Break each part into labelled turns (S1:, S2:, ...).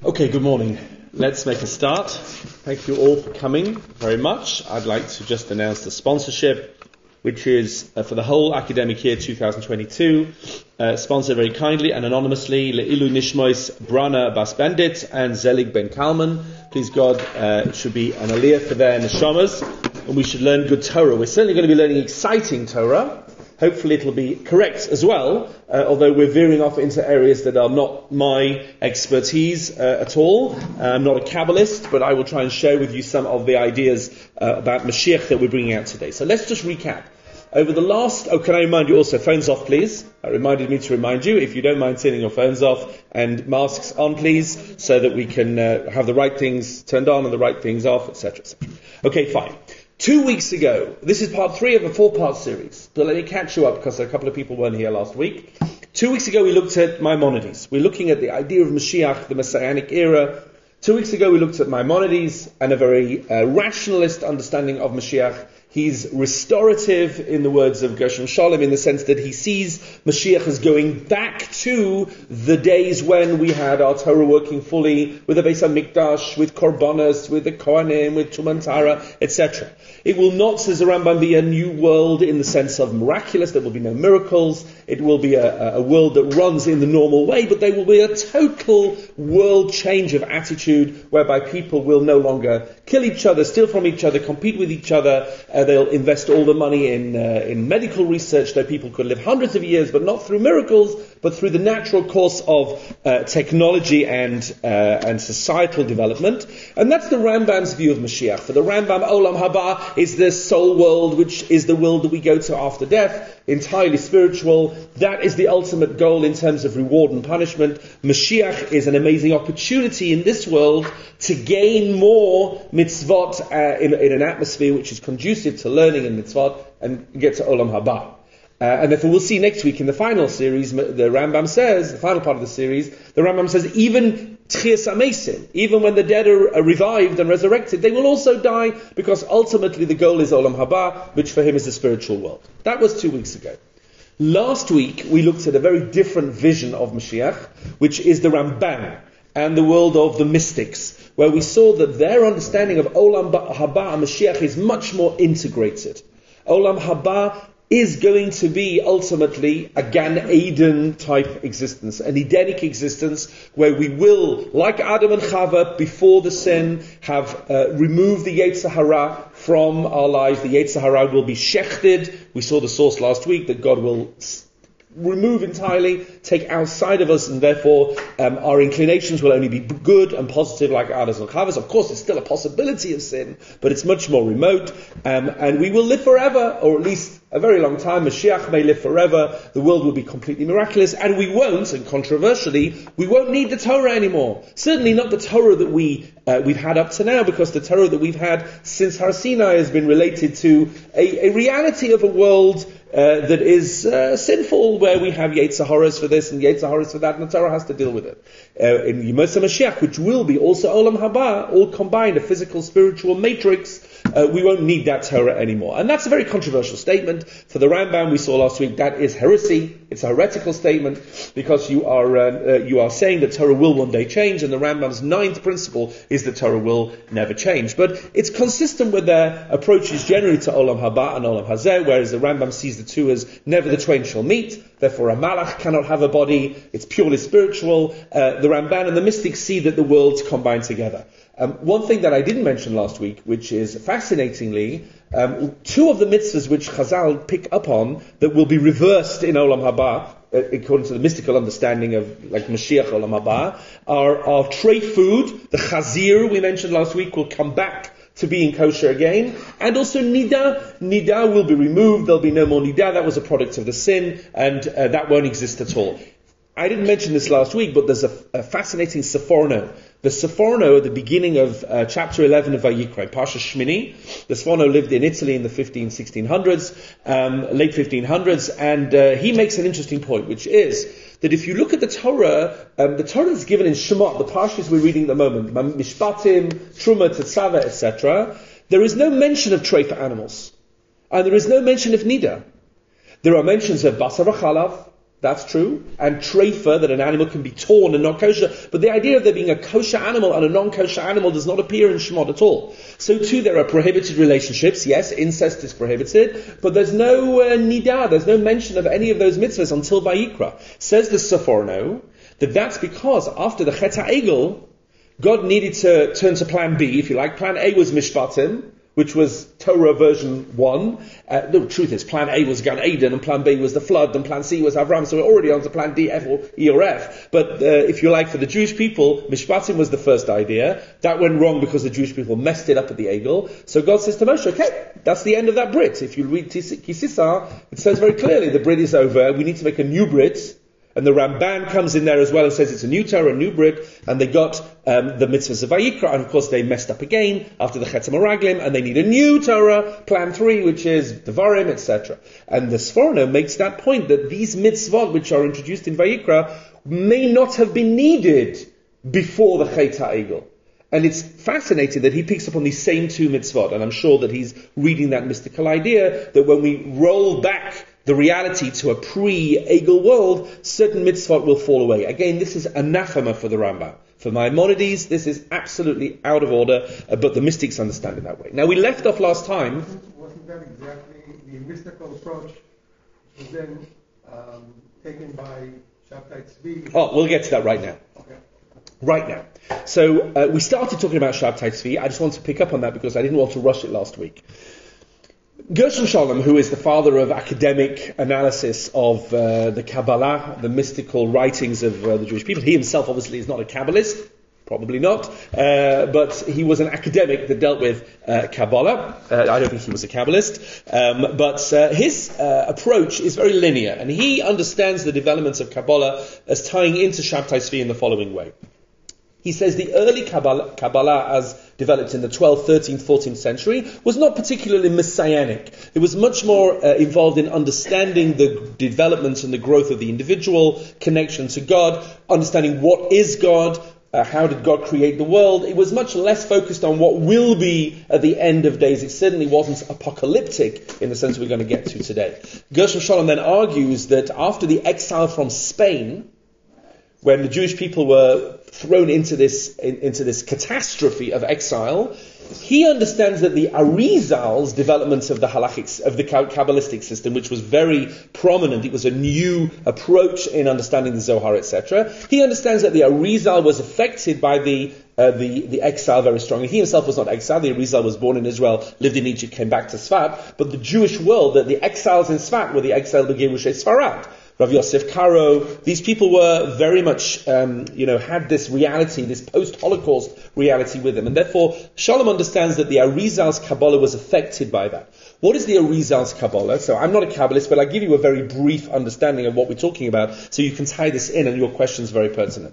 S1: Okay, good morning. Let's make a start. Thank you all for coming very much. I'd like to just announce the sponsorship, which is for the whole academic year 2022, sponsored very kindly and anonymously, Le'ilu Nishmois Brana Bas Bandit and Zelig Ben Kalman. Please God, it should be an aliyah for their neshamas, and we should learn good Torah. We're certainly going to be learning exciting Torah. Hopefully it'll be correct as well, although we're veering off into areas that are not my expertise at all. I'm not a Kabbalist, but I will try and share with you some of the ideas about Mashiach that we're bringing out today. So let's just recap. Over the last... can I remind you also, phones off please. That reminded me to remind you, if you don't mind turning your phones off, and masks on please, so that we can have the right things turned on and the right things off, etc., etc. Okay, fine. 2 weeks ago, this is part 3 of a 4-part series, so let me catch you up because a couple of people weren't here last week. 2 weeks ago we looked at Maimonides. We're looking at the idea of Mashiach, the Messianic era. 2 weeks ago we looked at Maimonides and a very rationalist understanding of Mashiach. He's restorative, in the words of Gershom Scholem, in the sense that he sees Mashiach as going back to the days when we had our Torah working fully, with the Beis HaMikdash, with Korbanos, with the Kohanim, with Tuman Torah, etc. It will not, says the Rambam, be a new world in the sense of miraculous. There will be no miracles. It will be a world that runs in the normal way, but there will be a total world change of attitude, whereby people will no longer kill each other, steal from each other, compete with each other. They'll invest all the money in medical research, though people could live hundreds of years, but not through miracles, but through the natural course of technology and societal development. And that's the Rambam's view of Mashiach. For the Rambam, Olam Haba is the soul world, which is the world that we go to after death, entirely spiritual. That is the ultimate goal in terms of reward and punishment. Mashiach is an amazing opportunity in this world to gain more mitzvot in an atmosphere which is conducive to learning and mitzvot, and get to Olam Haba. And therefore we'll see next week in the final series, the Rambam says, the final part of the series, the Rambam says even Tchias HaMesim, even when the dead are revived and resurrected, they will also die, because ultimately the goal is Olam Haba, which for him is the spiritual world. That was 2 weeks ago. Last week we looked at a very different vision of Mashiach, which is the Ramban and the world of the mystics, where we saw that their understanding of Olam Haba and Mashiach is much more integrated. Olam Haba is going to be ultimately a Gan Eden type existence, an Edenic existence, where we will, like Adam and Chava before the sin, have removed the Yetzer Hara from our lives. The Yetzer Hara will be shechted. We saw the source last week that God will remove entirely, take outside of us, and therefore our inclinations will only be good and positive like Adas and Chavas. Of course, there's still a possibility of sin, but it's much more remote, and we will live forever, or at least a very long time. Mashiach may live forever. The world will be completely miraculous, and we won't, and controversially, we won't need the Torah anymore. Certainly not the Torah that we've had up to now, because the Torah that we've had since Har Sinai has been related to a reality of a world that is sinful, where we have Yetzer Haras for this and Yetzer Haras for that, and the Torah has to deal with it. In Yemos HaMashiach, which will be also Olam Haba, all combined, a physical, spiritual matrix, we won't need that Torah anymore. And that's a very controversial statement. For the Rambam, we saw last week, that is heresy. It's a heretical statement, because you are saying that Torah will one day change, and the Rambam's 9th principle is that Torah will never change. But it's consistent with their approaches generally to Olam Haba and Olam Hazeh, whereas the Rambam sees the two as never the twain shall meet. Therefore a malach cannot have a body. It's purely spiritual. The Ramban and the mystics see that the worlds combine together. One thing that I didn't mention last week, which is fascinatingly, 2 of the mitzvahs which Chazal pick up on that will be reversed in Olam Haba, according to the mystical understanding of like Mashiach Olam Haba, are tray food. The chazir we mentioned last week will come back to being kosher again, and also nida. Nida will be removed. There'll be no more nida. That was a product of the sin, and that won't exist at all. I didn't mention this last week, but there's a fascinating Seforno. The Seforno at the beginning of chapter 11 of Vayikra, Parsha Shmini. The Seforno lived in Italy in the 1600s, late 1500s, and he makes an interesting point, which is that if you look at the Torah is given in Shemot, the Parshas we're reading at the moment, Mishpatim, Truma, Tetzaveh, etc., there is no mention of tray for animals. And there is no mention of Nida. There are mentions of Basar v'Chalav, That's true. And treifa, that an animal can be torn and not kosher. But the idea of there being a kosher animal and a non-kosher animal does not appear in Shemot at all. So too, there are prohibited relationships. Yes, incest is prohibited. But there's no nidah, there's no mention of any of those mitzvahs until Vayikra. Says the Seforno that that's because after the Chet HaEgel, God needed to turn to plan B, if you like. Plan A was Mishpatim, which was Torah version 1. The truth is, plan A was Gan Eden, and plan B was the flood, and plan C was Avram, so we're already on to plan D, F, or E, or F. But if you like, for the Jewish people, Mishpatim was the first idea. That went wrong because the Jewish people messed it up at the Egel. So God says to Moshe, okay, that's the end of that Brit. If you read Kisisa, it says very clearly, the Brit is over, we need to make a new Brit. And the Ramban comes in there as well and says it's a new Torah, a new Brit, and they got the mitzvahs of Vayikra, and of course they messed up again after the Chet HaMeraglim, and they need a new Torah, Plan 3, which is Devarim, etc. And the Sforno makes that point that these mitzvot which are introduced in Vayikra may not have been needed before the Chet HaEgel. And it's fascinating that he picks up on these same two mitzvot, and I'm sure that he's reading that mystical idea that when we roll back the reality to a pre-Egel world, certain mitzvot will fall away. Again, this is anathema for the Rambam. For Maimonides, this is absolutely out of order, but the mystics understand it that way. Now, we left off last time.
S2: Wasn't that exactly the mystical approach was then taken by Shabtai Tzvi?
S1: Oh, we'll get to that right now.
S2: Okay.
S1: Right now. So, we started talking about Shabtai Tzvi. I just want to pick up on that because I didn't want to rush it last week. Gershom Scholem, who is the father of academic analysis of the Kabbalah, the mystical writings of the Jewish people, he himself obviously is not a Kabbalist, probably not, but he was an academic that dealt with Kabbalah. I don't think he was a Kabbalist, but his approach is very linear, and he understands the developments of Kabbalah as tying into Shabtai Tzvi in the following way. He says the early Kabbalah as developed in the 12th, 13th, 14th century was not particularly messianic. It was much more involved in understanding the development and the growth of the individual, connection to God, understanding what is God, how did God create the world. It was much less focused on what will be at the end of days. It certainly wasn't apocalyptic in the sense we're going to get to today. Gershom Scholem then argues that after the exile from Spain, when the Jewish people were thrown into this catastrophe of exile, he understands that the Arizal's development of the halachics, of the Kabbalistic system, which was very prominent, it was a new approach in understanding the Zohar, etc. He understands that the Arizal was affected by the exile very strongly. He himself was not exiled. The Arizal was born in Israel, lived in Egypt, came back to Sfat. But the Jewish world, the exiles in Sfat were the exiled Begerushei Sfarad. Rav Yosef Karo, these people were very much, had this reality, this post-Holocaust reality with them. And therefore, Sholem understands that the Arizal's Kabbalah was affected by that. What is the Arizal's Kabbalah? So I'm not a Kabbalist, but I'll give you a very brief understanding of what we're talking about so you can tie this in and your question's very pertinent.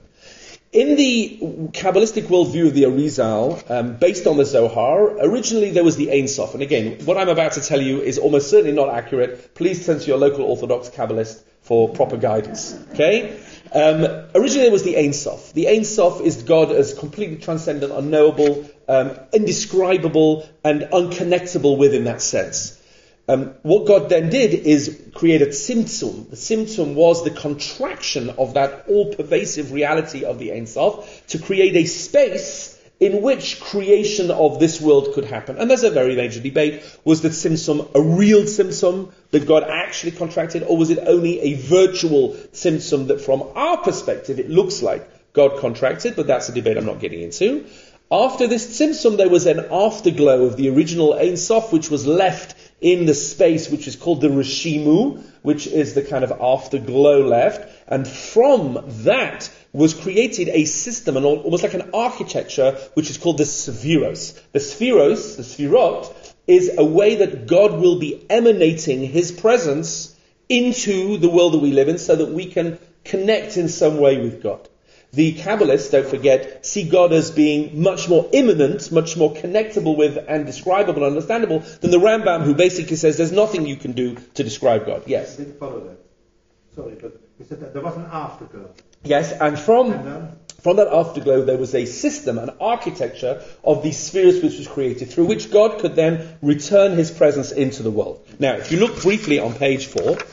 S1: In the Kabbalistic worldview of the Arizal, based on the Zohar, originally there was the Ein Sof. And again, what I'm about to tell you is almost certainly not accurate. Please turn to your local Orthodox Kabbalist for proper guidance. Okay? Originally there was the Ein Sof. The Ein Sof is God as completely transcendent, unknowable, indescribable, and unconnectable within that sense. What God then did is create a tzimtzum. The tzimtzum was the contraction of that all-pervasive reality of the Ein Sof to create a space in which creation of this world could happen. And there's a very major debate. Was the tzimtzum a real tzimtzum that God actually contracted, or was it only a virtual tzimtzum that from our perspective it looks like God contracted? But that's a debate I'm not getting into. After this tzimtzum, there was an afterglow of the original Ein Sof, which was left in the space which is called the Reshimu, which is the kind of afterglow left. And from that was created a system, and almost like an architecture, which is called the Sephiros. The Sephiros, the Sefirot, is a way that God will be emanating His presence into the world that we live in so that we can connect in some way with God. The Kabbalists, don't forget, see God as being much more immanent, much more connectable with and describable and understandable than the Rambam, who basically says there's nothing you can do to describe God. Yes?
S2: I didn't follow that. Sorry, but you said that there was an afterglow.
S1: Yes, and from that afterglow there was a system, an architecture of these spheres which was created, through which God could then return His presence into the world. Now, if you look briefly on page 4,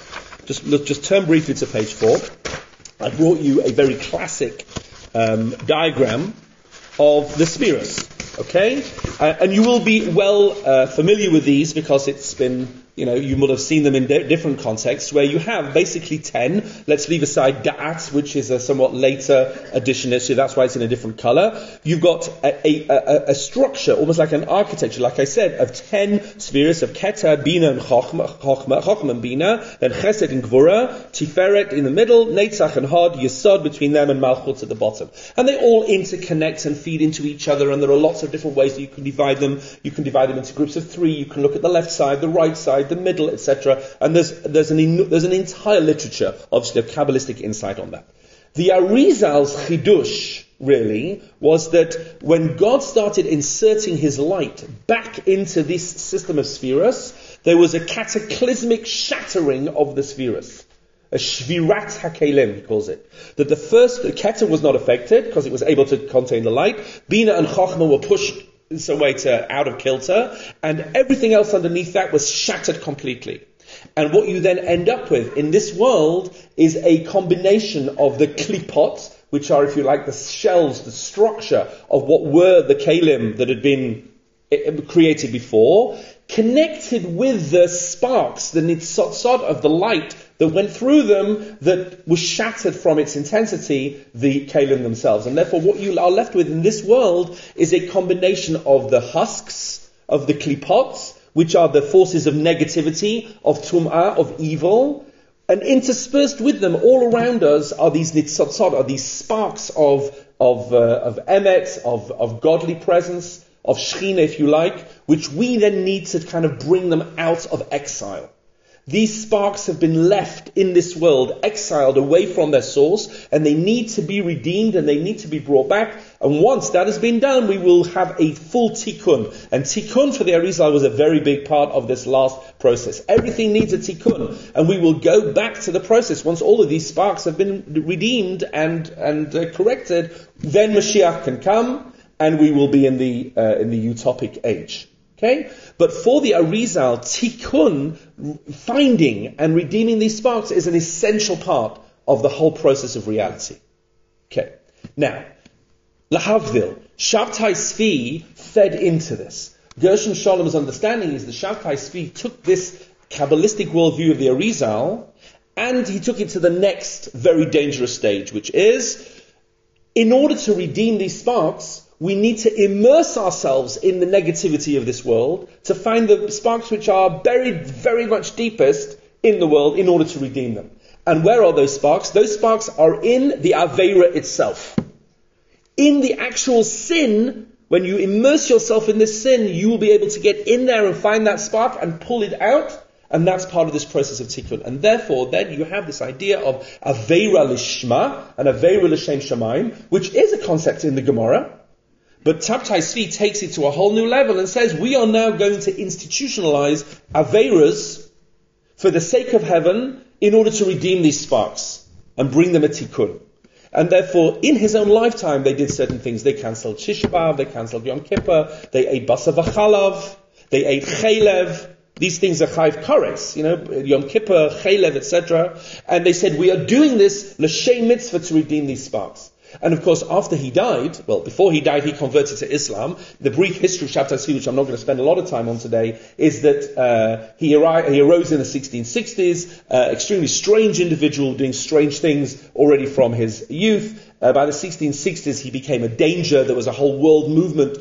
S1: just turn briefly to page 4. I brought you a very classic diagram of the spheres. Okay? And you will be well familiar with these because it's been, you would have seen them in different contexts where you have basically 10. Let's leave aside Da'at, which is a somewhat later addition, so that's why it's in a different color. You've got a structure, almost like an architecture, like I said, of 10 spheres of Keter, Bina and Chochma and Bina, then Chesed and Gvura, Tiferet in the middle, Netzach and Hod, Yesod between them, and Malchut at the bottom. And they all interconnect and feed into each other, and there are lots of different ways that you can divide them. You can divide them into groups of 3, you can look at the left side, the right side, the middle, etc. And there's an entire literature, obviously, of Kabbalistic insight on that. The Arizal's Chidush, really, was that when God started inserting his light back into this system of spheres, there was a cataclysmic shattering of the spheres. A Shvirat HaKelim, he calls it. That the Keter was not affected, because it was able to contain the light. Bina and Chochma were pushed some way out of kilter, and everything else underneath that was shattered completely. And what you then end up with in this world is a combination of the klipot, which are, if you like, the shells, the structure of what were the kelim that had been created before, connected with the sparks, the nitzotzot of the light that went through them, that was shattered from its intensity, the kelim themselves. And therefore what you are left with in this world is a combination of the husks, of the klipot, which are the forces of negativity, of tum'ah, of evil, and interspersed with them all around us are these nitzotzot, are these sparks of emet, of godly presence, of Shechina, if you like, which we then need to kind of bring them out of exile. These sparks have been left in this world, exiled away from their source, and they need to be redeemed and they need to be brought back. And once that has been done, we will have a full tikkun. And tikkun for the Arizal was a very big part of this last process. Everything needs a tikkun, and we will go back to the process. Once all of these sparks have been redeemed and corrected, then Mashiach can come, and we will be in the utopic age. Okay? But for the Arizal, tikkun, finding and redeeming these sparks, is an essential part of the whole process of reality. Okay. Now, lahavdil, Shabtai Tzvi fed into this. Gershom Sholom's understanding is that Shabtai Tzvi took this Kabbalistic worldview of the Arizal, and he took it to the next very dangerous stage, which is, in order to redeem these sparks, we need to immerse ourselves in the negativity of this world to find the sparks which are buried very much deepest in the world in order to redeem them. And where are those sparks? Those sparks are in the Aveira itself. In the actual sin, when you immerse yourself in this sin, you will be able to get in there and find that spark and pull it out. And that's part of this process of tikkun. And therefore, then you have this idea of Aveira Lishma and Aveira L'Shem Shamayim, which is a concept in the Gemara. But Shabtai Tzvi takes it to a whole new level and says, we are now going to institutionalize Aveiras for the sake of heaven in order to redeem these sparks and bring them a tikkun. And therefore, in his own lifetime, they did certain things. They cancelled Tisha B'Av, they cancelled Yom Kippur, they ate Basar V'Chalav, they ate Chaylev. These things are Chayv Kares, Yom Kippur, Chaylev, etc. And they said, we are doing this L'Shem Mitzvah to redeem these sparks. And of course, after he died, before he died, he converted to Islam. The brief history of Shabtai Tzvi, which I'm not going to spend a lot of time on today, is that he arose in the 1660s, extremely strange individual, doing strange things already from his youth. By the 1660s, he became a danger. There was a whole world movement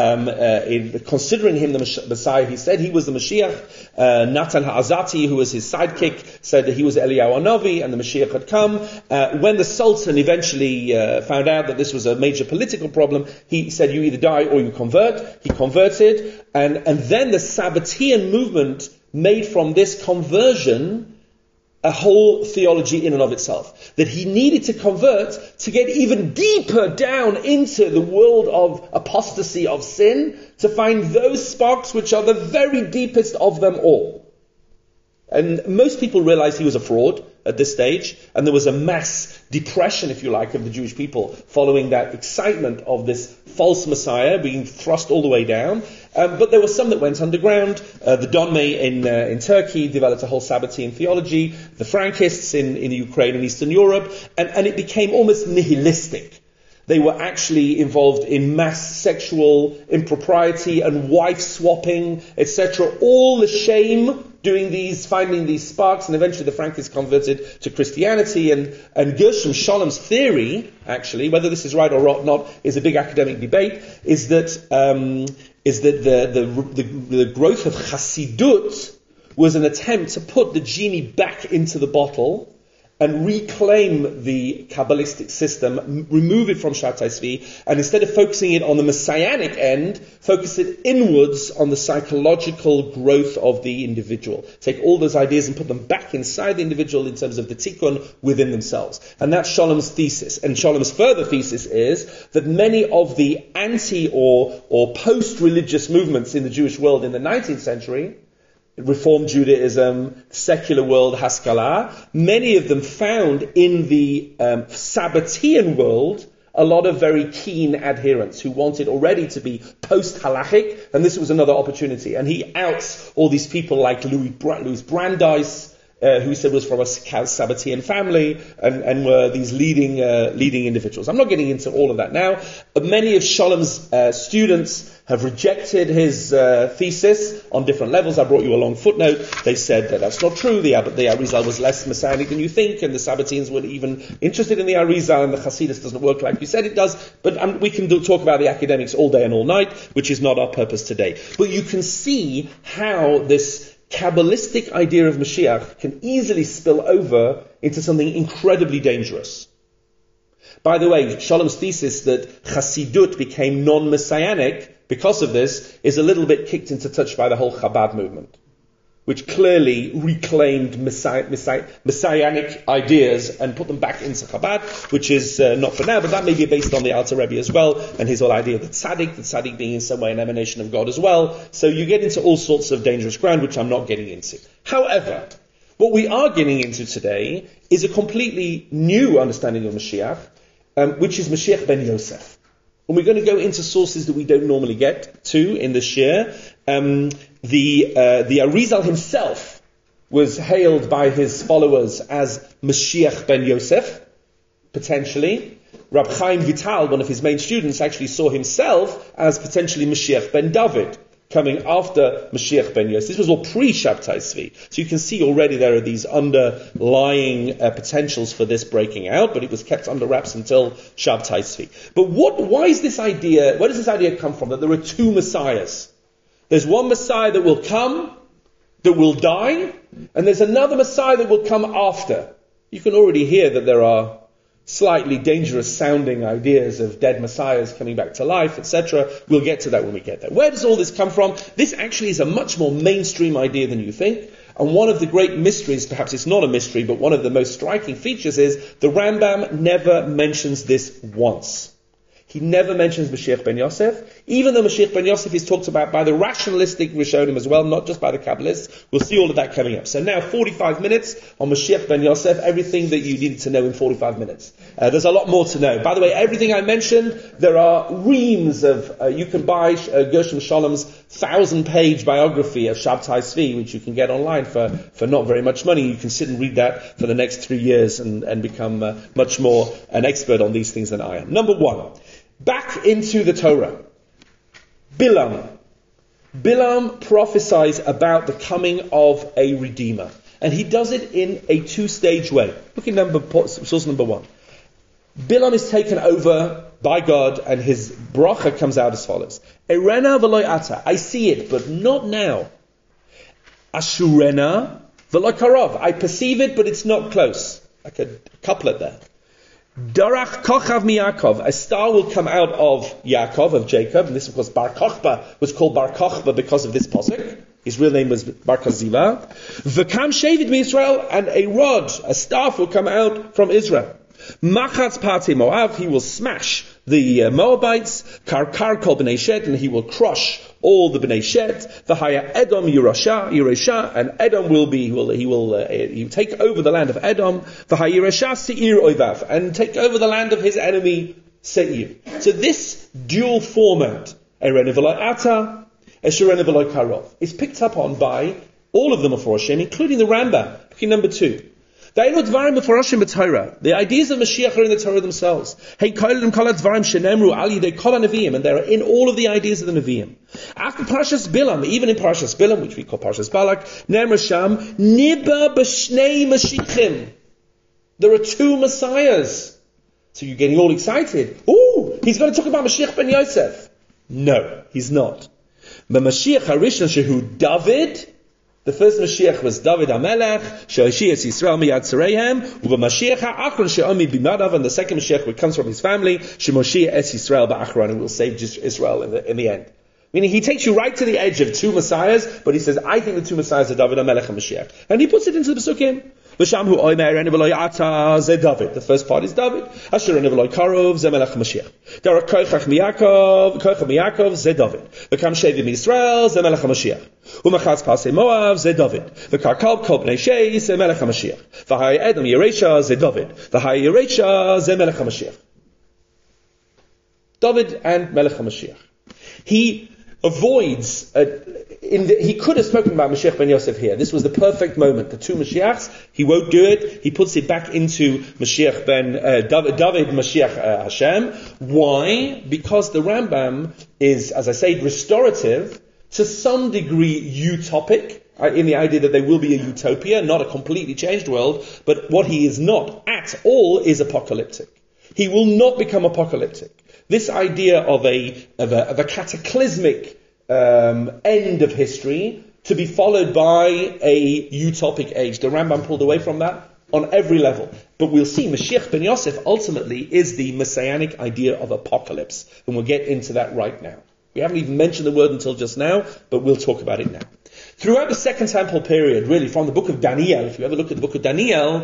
S1: in considering him the Messiah. He said he was the Mashiach. Natan Ha'azati, who was his sidekick, said that he was Eliyahu Hanavi and the Mashiach had come. When the Sultan eventually found out that this was a major political problem, he said, you either die or you convert. He converted. And then the Sabbatean movement made from this conversion a whole theology in and of itself. That he needed to convert to get even deeper down into the world of apostasy, of sin, to find those sparks which are the very deepest of them all. And most people realized he was a fraud at this stage, and there was a mass depression, if you like, of the Jewish people following that excitement of this false Messiah being thrust all the way down. But there were some that went underground. The Donmei in Turkey developed a whole Sabbatean theology, the Frankists in Ukraine and Eastern Europe, and it became almost nihilistic. They were actually involved in mass sexual impropriety and wife swapping, etc. All the shame finding these sparks, and eventually the Frankists converted to Christianity. And Gershom Sholom's theory, actually, whether this is right or not, is a big academic debate. Is that the growth of Chassidut was an attempt to put the genie back into the bottle and reclaim the Kabbalistic system, remove it from Shabtai Tzvi, and instead of focusing it on the messianic end, focus it inwards on the psychological growth of the individual. Take all those ideas and put them back inside the individual in terms of the tikkun within themselves. And that's Sholom's thesis. And Sholom's further thesis is that many of the anti or post-religious movements in the Jewish world in the 19th century, Reform Judaism, secular world, Haskalah, many of them found in the Sabbatean world a lot of very keen adherents who wanted already to be post-halachic, and this was another opportunity. And he outs all these people like Louis Brandeis, who he said was from a Sabbatean family, and were these leading individuals. I'm not getting into all of that now. Many of Sholom's students have rejected his thesis on different levels. I brought you a long footnote. They said that that's not true. The Arizal was less messianic than you think, and the Sabbateans weren't even interested in the Arizal, and the Hasidus doesn't work like you said it does. But we can talk about the academics all day and all night, which is not our purpose today. But you can see how this Kabbalistic idea of Mashiach can easily spill over into something incredibly dangerous. By the way, Sholom's thesis that Chassidut became non-messianic because of this is a little bit kicked into touch by the whole Chabad movement, which clearly reclaimed messianic ideas and put them back into Chabad, which is not for now, but that may be based on the Alter Rebbe as well, and his whole idea of the tzaddik being in some way an emanation of God as well. So you get into all sorts of dangerous ground, which I'm not getting into. However, what we are getting into today is a completely new understanding of Mashiach, which is Mashiach ben Yosef. And we're going to go into sources that we don't normally get to in this year. The Arizal himself was hailed by his followers as Mashiach ben Yosef, potentially. Rab Chaim Vital, one of his main students, actually saw himself as potentially Mashiach ben David, coming after Mashiach ben Yosef. This was all pre-Shabtai Tzvi. So you can see already there are these underlying potentials for this breaking out, but it was kept under wraps until Shabtai Tzvi. But where does this idea come from, that there are two messiahs? There's one Messiah that will come, that will die, and there's another Messiah that will come after. You can already hear that there are slightly dangerous sounding ideas of dead messiahs coming back to life, etc. We'll get to that when we get there. Where does all this come from? This actually is a much more mainstream idea than you think. And one of the great mysteries, perhaps it's not a mystery, but one of the most striking features is the Rambam never mentions this once. He never mentions Mashiach ben Yosef, even though Mashiach ben Yosef is talked about by the rationalistic Rishonim as well, not just by the Kabbalists. We'll see all of that coming up. So now 45 minutes on Mashiach ben Yosef, everything that you needed to know in 45 minutes. There's a lot more to know. By the way, everything I mentioned, there are reams of, you can buy Gershom Sholom's 1,000-page biography of Shabtai Tzvi, which you can get online for not very much money. You can sit and read that for the next 3 years and become much more an expert on these things than I am. Number one. Back into the Torah. Bilam prophesies about the coming of a Redeemer. And he does it in a two-stage way. Look at source number one. Bilam is taken over by God, and his bracha comes out as follows. Erena v'loy ata. I see it, but not now. Ashurena v'loy karov. I perceive it, but it's not close. Like a couplet there. Darach Kochav mi Yaakov, a star will come out of Yaakov, of Jacob, and this of course Bar Kochba was called Bar Kochba because of this posuk. His real name was Bar Koziva. V'kam Shevid mi Israel, and a rod, a staff will come out from Israel. Machatz Pate Moav, he will smash the Moabites. Karkar Kol B'nai Shet, and he will crush all the B'nai Shet. V'haya Edom Yerusha, and Edom will take over the land of Edom. V'haya Yerusha Seir Oivav, and take over the land of his enemy Seir. So this dual format, Erene V'loi Ata, Esherene V'loi Karov, is picked up on by all of the Meforshim, including the Rambam, number 2. The ideas of Mashiach are in the Torah themselves. And they are in all of the ideas of the Nevi'im. After Parashas Bilam, even in Parashas Bilam, which we call Parashas Balak, there are 2 Messiahs. So you're getting all excited. Ooh, he's going to talk about Mashiach ben Yosef. No, he's not. The Mashiach Harishon Shehu David. The first Mashiach was David HaMelech, She'oshias Yisrael miyad Tzareihem, u'b'Mashiach ha'achron she'omi b'madav, and the second Mashiach, which comes from his family, She'moshiach es Yisrael ba'achron, and will save Israel in the end. Meaning he takes you right to the edge of 2 Messiahs, but he says, I think the 2 Messiahs are David HaMelech and Mashiach. And he puts it into the Pesukim. V'shamhu oimer ene v'lo ya'ata ze David. The first part is David. Asher ene v'lo karov ze Melech Mashiach. Dara koichach miyakov ze David. V'kam shevi miyisrael ze Melech Mashiach. U'machatz pasei Moav ze David. V'karkal kol b'nei shei ze Melech Mashiach. V'hai Edom Yeresha ze David. V'hai Yeresha ze Melech Mashiach. David and Melech Mashiach. He avoids, he could have spoken about Mashiach ben Yosef here. This was the perfect moment. The 2 Mashiachs, he won't do it. He puts it back into Mashiach David Mashiach Hashem. Why? Because the Rambam is, as I said, restorative, to some degree utopic, in the idea that there will be a utopia, not a completely changed world, but what he is not at all is apocalyptic. He will not become apocalyptic. This idea of a cataclysmic end of history to be followed by a utopic age. The Rambam pulled away from that on every level. But we'll see Mashiach ben Yosef ultimately is the messianic idea of apocalypse. And we'll get into that right now. We haven't even mentioned the word until just now, but we'll talk about it now. Throughout the Second Temple period, really from the book of Daniel, if you ever look at the book of Daniel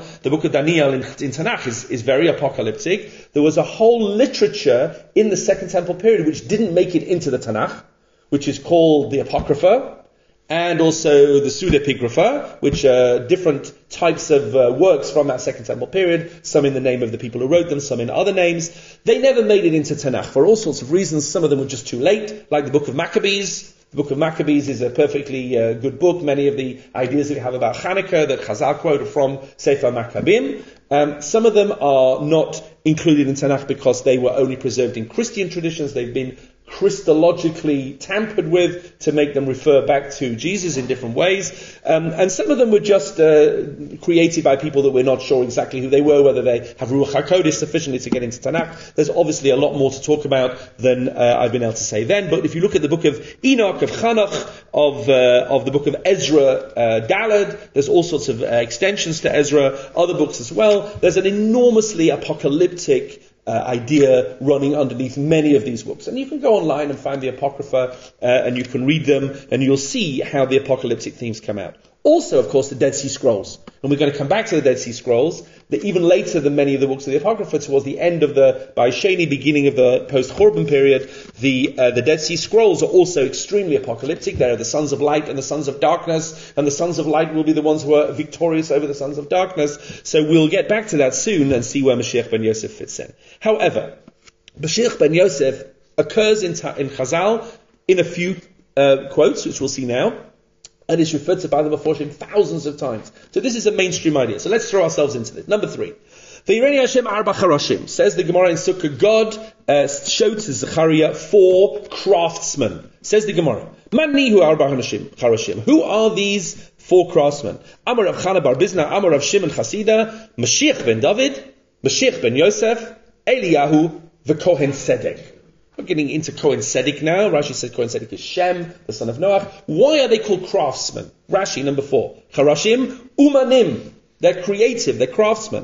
S1: in Tanakh is very apocalyptic. There was a whole literature in the Second Temple period which didn't make it into the Tanakh, which is called the Apocrypha, and also the Pseudepigrapha, which are different types of works from that Second Temple period, some in the name of the people who wrote them, some in other names. They never made it into Tanakh for all sorts of reasons. Some of them were just too late, like the book of Maccabees. The book of Maccabees is a perfectly good book. Many of the ideas that we have about Hanukkah that Chazal quote are from Sefer Maccabim. Some of them are not included in Tanakh because they were only preserved in Christian traditions. They've been Christologically tampered with to make them refer back to Jesus in different ways. And some of them were just created by people that we're not sure exactly who they were, whether they have Ruach HaKodesh sufficiently to get into Tanakh. There's obviously a lot more to talk about than I've been able to say then. But if you look at the book of Enoch, of Chanach, of the book of Ezra, Daled, there's all sorts of extensions to Ezra, other books as well. There's an enormously apocalyptic idea running underneath many of these books. And you can go online and find the Apocrypha, and you can read them, and you'll see how the apocalyptic themes come out. Also, of course, the Dead Sea Scrolls. And we're going to come back to the Dead Sea Scrolls, that even later than many of the books of the Apocrypha, towards the end of by Sheni, beginning of the post-Churban period, the Dead Sea Scrolls are also extremely apocalyptic. There are the sons of light and the sons of darkness, and the sons of light will be the ones who are victorious over the sons of darkness. So we'll get back to that soon and see where Mashiach ben Yosef fits in. However, Mashiach ben Yosef occurs in Chazal in a few quotes, which we'll see now, and is referred to by the Meforshim thousands of times. So this is a mainstream idea. So let's throw ourselves into this. Number 3. V'yireni Hashem arba charashim. Says the Gemara in Sukkah, God showed to Zechariah 4 craftsmen. Says the Gemara, Manihu arba charashim. Who are these 4 craftsmen? Amar Rav Chana bar Bizna, Amar Rav Shimon Chasida, Mashiach ben David, Mashiach ben Yosef, Eliyahu, the Kohen Sedek. We're getting into Kohen Sedek now. Rashi says Kohen Sedek is Shem, the son of Noach. Why are they called craftsmen? Rashi, number 4. Charashim, umanim. They're creative, they're craftsmen.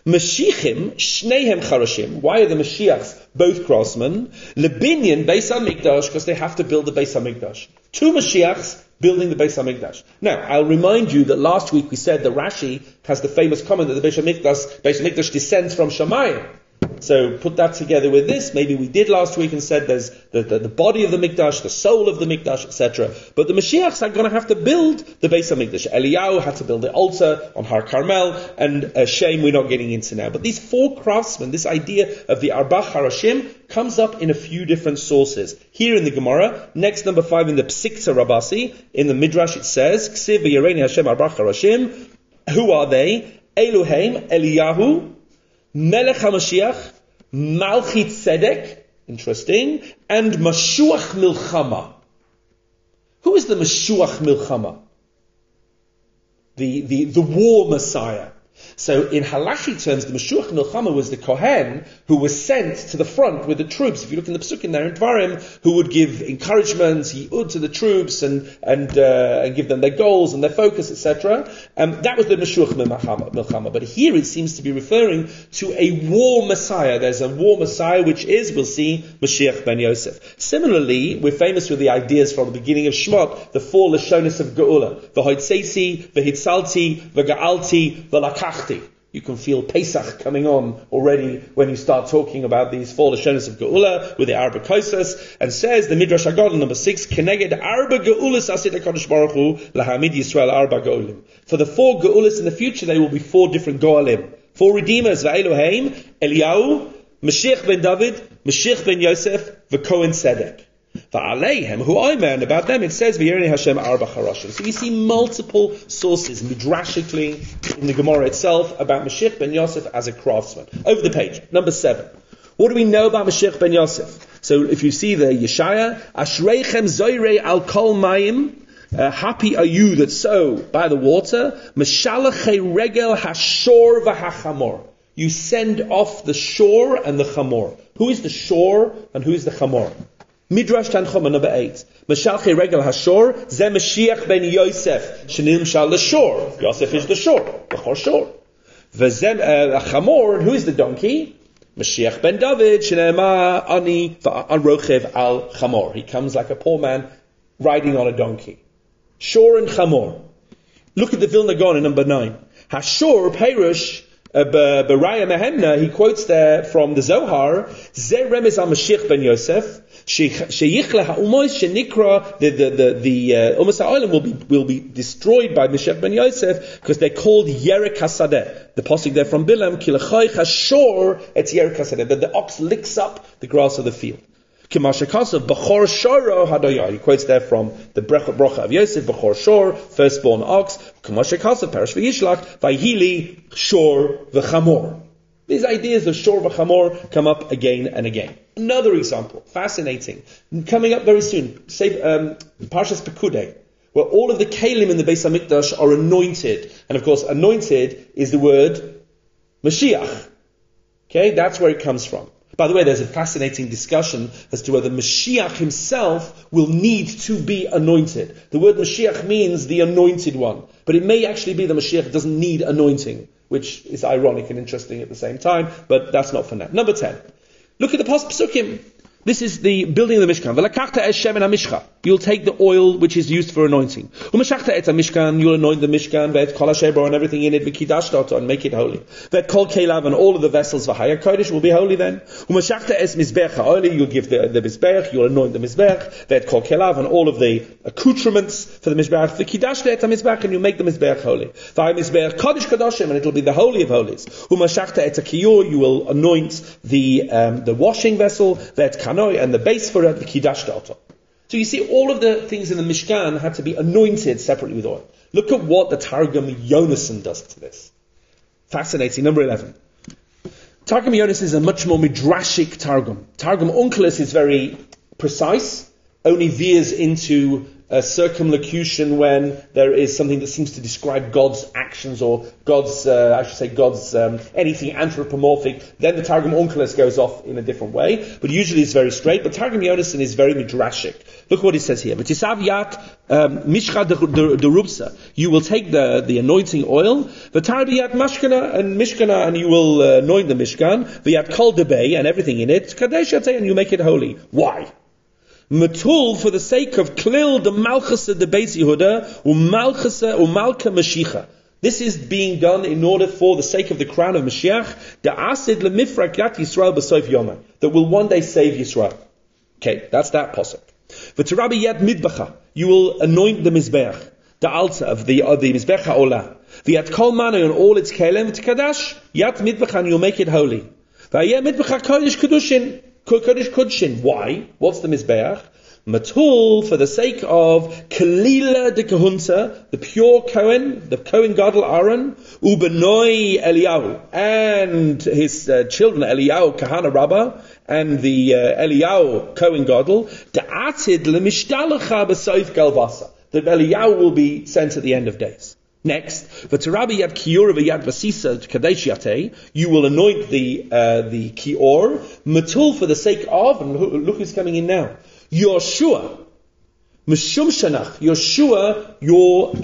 S1: Mashiachim, Shnehem Charashim. Why are the Mashiachs both craftsmen? Lebinyan Beis HaMikdash, because they have to build the Beis HaMikdash. Two Mashiachs building the Beis HaMikdash. Now, I'll remind you that last week we said that Rashi has the famous comment that the Beis HaMikdash descends from Shamayim. So put that together with this. Maybe we did last week and said there's the body of the Mikdash, the soul of the Mikdash, etc. But the Mashiachs are going to have to build the Beis HaMikdash. Eliyahu had to build the altar on Har Carmel, and shame we're not getting into now. But these four craftsmen, this idea of the Arba Harashim, comes up in a few different sources. Here in the Gemara, next number 5 in the Psikta Rabasi, in the Midrash it says, Ksiv v'yireni Hashem Arba Harashim. Who are they? Eloheim, Eliyahu, Melech HaMashiach, Malchit Tzedek, interesting, and Mashuach Milchama. Who is the Mashuach Milchama? The war Messiah. So in halachic terms, the Mashuach Milchama was the Kohen who was sent to the front with the troops. If you look in the Pesukim there in Dvarim, who would give encouragement, yi'ud to the troops and give them their goals and their focus, etc. That was the Mashuach Milchama. But here it seems to be referring to a war Messiah. There's a war Messiah which is, we'll see, Mashiach ben Yosef. Similarly, we're famous with the ideas from the beginning of Shemot, the four Lashonis of Geula. V'hoitzeisi, v'hitzalti, v'ga'alti, v'lakachti. You can feel Pesach coming on already when you start talking about these four Lashonis of Geula with the Arba Kosos, and says the Midrash Haggadah number 6, Keneged Arba Geulas Asid HaKadosh Baruch Hu Lahamid Yisrael Arba Geulim. For the four Geulas in the future, there will be four different Goalim. Four Redeemers, V'Eloheim, Eliyahu, Mashiach ben David, Mashiach ben Yosef, V'Kohen Tzedek. V'aleihem, who I man about them, it says V'yireni Hashem Arba Harashim. So you see multiple sources midrashically in the Gemara itself about Mashiach ben Yosef as a craftsman. Over the page, number 7. What do we know about Mashiach ben Yosef? So if you see the Yeshaya, Ashreichem Zoyrei al Kol Mayim, happy are you that sow by the water, Meshalachei Regel Hashor v'Hachamor. You send off the shore and the chamor. Who is the shore and who is the chamor? Midrash Tanchuma number 8. Meshalchei regel hashor, ze Mashiach ben Yosef, shenim shal l'shor. Yosef is the shore, the shore. V'zem chamor, who is the donkey? Mashiach ben David, shenema ani v'arochev al chamor. He comes like a poor man riding on a donkey. Shor and chamor. Look at the Vilna Gaon in number 9. Hashor Perush Beraya Mehemna, he quotes there from the Zohar, Ze Remez al Mashiach ben Yosef, Sheyichle ha'umois shenikra, the Umas ha'olam will be destroyed by Mashiach ben Yosef, because they're called Yerek HaSadeh. The pasuk there from Bilam, Kilachoi Hashor, it's Yerek HaSadeh, that the ox licks up the grass of the field. Kimashakasav, Bachor Shoro Hadoyar. He quotes there from the Brocha of Yosef, Bachor Shor, firstborn ox, Kimashakasav, Parash v'Yishlach, Vayhili, Shor v'Chamor. These ideas of Shor v'Chamor come up again and again. Another example, fascinating, coming up very soon, say, Parshas Pekudei, where all of the Kalim in the Beis HaMikdash are anointed. And of course, anointed is the word Mashiach. Okay, that's where it comes from. By the way, there's a fascinating discussion as to whether Mashiach himself will need to be anointed. The word Mashiach means the anointed one. But it may actually be that Mashiach doesn't need anointing, which is ironic and interesting at the same time, but that's not for now. Number 10. Look at the Psukim. This is the building of the Mishkan. V'lakachta es shemen ha-mishcha. You'll take the oil which is used for anointing. U'mashachta et ha-mishkan. You'll anoint the Mishkan. Ve'et kol ha-shebor and everything in it. V'kidashta oto and make it holy. Ve'et kol kelav and all of the vessels. V'haya kodesh will be holy then. U'mashachta es mizbech ha-oli. You'll give the mizbech. You'll anoint the mizbech. Ve'et kol kelav and all of the accoutrements for the mizbech. V'kidashta et ha-mizbech and you make the mizbech holy. V'haya mizbech kodesh kadoshim and it will be the holy of holies. U'mashachta et ha-kiyur. You will anoint the washing vessel. Ve'et kanoi and the base for it, the kidashta oto. So you see, all of the things in the Mishkan had to be anointed separately with oil. Look at what the Targum Yonasan does to this. Fascinating. Number 11. Targum Yonasan is a much more midrashic Targum. Targum Onkelos is very precise, only veers into circumlocution when there is something that seems to describe God's actions or God's, anything anthropomorphic. Then the Targum Onkelos goes off in a different way, but usually it's very straight. But Targum Yonasan is very midrashic. Look what he says here. V'tisav yat mishcha derubsa. You will take the anointing oil. V'tarbi yat mashkana and mishkana, and you will anoint the mishkan. V'yat kol debei and everything in it. Kadesh yatei, and you make it holy. Why? Matul, for the sake of klil the malchasa the Beis Yehuda umalka mashicha. This is being done in order for the sake of the crown of Mashiach, the asid lemifrak yat Yisrael b'soif yoma, that will one day save Yisrael. Okay, that's that pasuk. V'tarabi yat midbacha, you will anoint the mizbeach, the altar of the mizbeach ha'olah. V'yat kol manu and all its kelem v'tkadash yat midbacha, and you'll make it holy. V'ayeh midbacha kodesh kedushin. Kodesh Kudshin. Why? What's the Mizbeach? Matul, for the sake of Kalila de Kahunta, the pure Kohen, the Kohen Gadol Aaron, Ubenoi Eliyahu, and his children Eliyahu Kahana Rabbah, and the Eliyahu Kohen Gadol, the Atid Lemishtalacha B'Soif Galvasa, that Eliyahu will be sent at the end of days. Next, v'tarabi yad kior v'yad vasisa kadesh yatei, you will anoint the kior, matul, for the sake of, and look who's coming in now, Yoshua, Mishum Shanach, Yoshua, your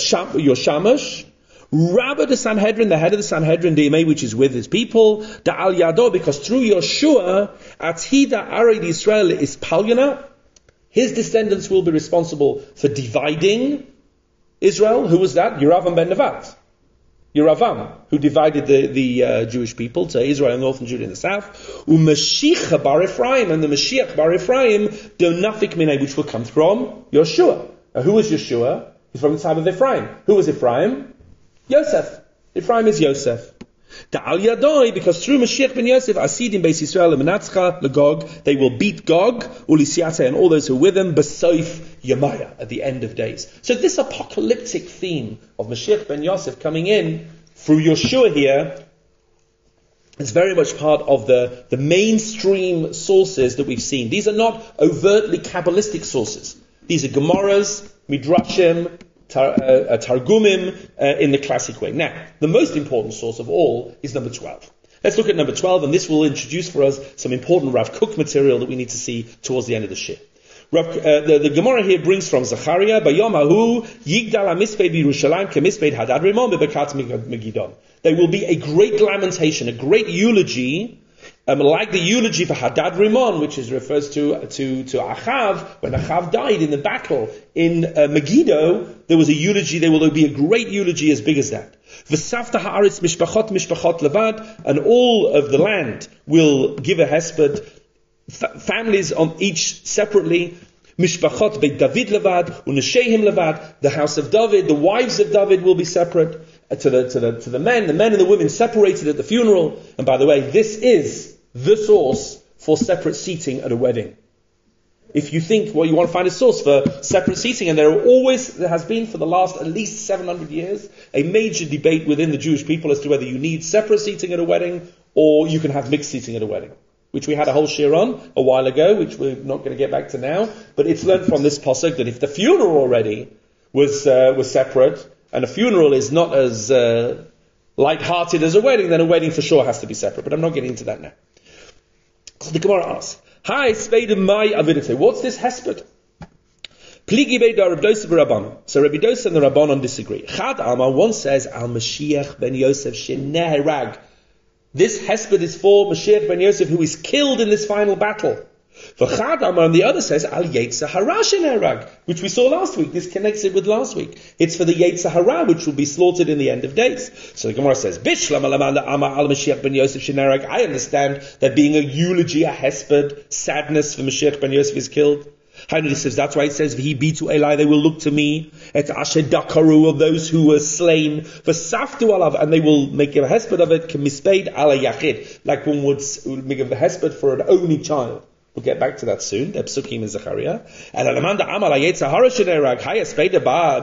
S1: Shamash, Rabbi the Sanhedrin, the head of the Sanhedrin, Deimei, which is with his people, the Al Yado, because through Yoshua, Atida Arid Israel is Palyana, his descendants will be responsible for dividing Israel. Who was that? Yeravam ben Nevat. Yeravam, who divided the Jewish people to Israel, north, and Judah in the south. U'Mashiach bar Ephraim, and the Mashiach bar Ephraim, Donafik Minei, which will come from Yeshua. Now, who was Yeshua? He's from the tribe of Ephraim. Who was Ephraim? Yosef. Ephraim is Yosef. Ta'al Yadoi, because through Mashiach ben Yosef, Asidim Beis Yisrael Menatzcha Legog, they will beat Gog, Ulisiate, and all those who are with them, Besoif Yemaya, at the end of days. So this apocalyptic theme of Mashiach ben Yosef coming in through Yeshua here is very much part of the mainstream sources that we've seen. These are not overtly Kabbalistic sources. These are Gemaras, Midrashim, Targumim in the classic way. Now, the most important source of all is number 12. Let's look at number 12, and this will introduce for us some important Rav Kook material that we need to see towards the end of the shir. The Gemara here brings from Zechariah, Bayom Hahu, Yigdal HaMisped Yerushalayim Kemisped Hadad Rimon Bebekat Megidon. There will be a great lamentation, a great eulogy, like the eulogy for Hadad Rimon, which refers to Achav, when Achav died in the battle in Megiddo. There was a eulogy. There will be a great eulogy as big as that. V'safta haaretz mishpachot levad, and all of the land will give a hesped. Families on each separately. Mishpachot beit David levad, u'nesheim levad. The house of David, the wives of David will be separate to the men and the women separated at the funeral. And by the way, this is the source for separate seating at a wedding. If you think, well, you want to find a source for separate seating, and there has been for the last at least 700 years, a major debate within the Jewish people as to whether you need separate seating at a wedding or you can have mixed seating at a wedding, which we had a whole shir on a while ago, which we're not going to get back to now. But it's learned from this pasuk that if the funeral already was separate, and a funeral is not as light-hearted as a wedding, then a wedding for sure has to be separate. But I'm not getting into that now. So the Gemara asks, Hi, Spade my avidite. What's this hesped? Pligi beida Rabbi Dosa v'Rabbanon. So Rabbi Dosa and the Rabbanon disagree. Chad Amar, one says, Al Mashiach ben Yosef sheneherag. This hesped is for Mashiach ben Yosef, who is killed in this final battle. V'chad Amar, and the other says, Al Yetzer Hara sheneherag, which we saw last week. This connects it with last week. It's for the Yetzer Hara, which will be slaughtered in the end of days. So the Gemara says, Bishlam alamanda Amar al Mashiach ben Yosef sheneherag. I understand that being a eulogy, a hesped, sadness for Mashiach ben Yosef is killed. That's why it says, V'hi bitu Eli, they will look to me, et asher dakaru, of those who were slain, v'saftu alav, and they will make a hesped of it, k'mispeid ala yachid, like one would make a hesped for an only child. We'll get back to that soon. The Psukim in Zechariah. And Alamanda Amal Yetzer Hara sheneherag, hayesped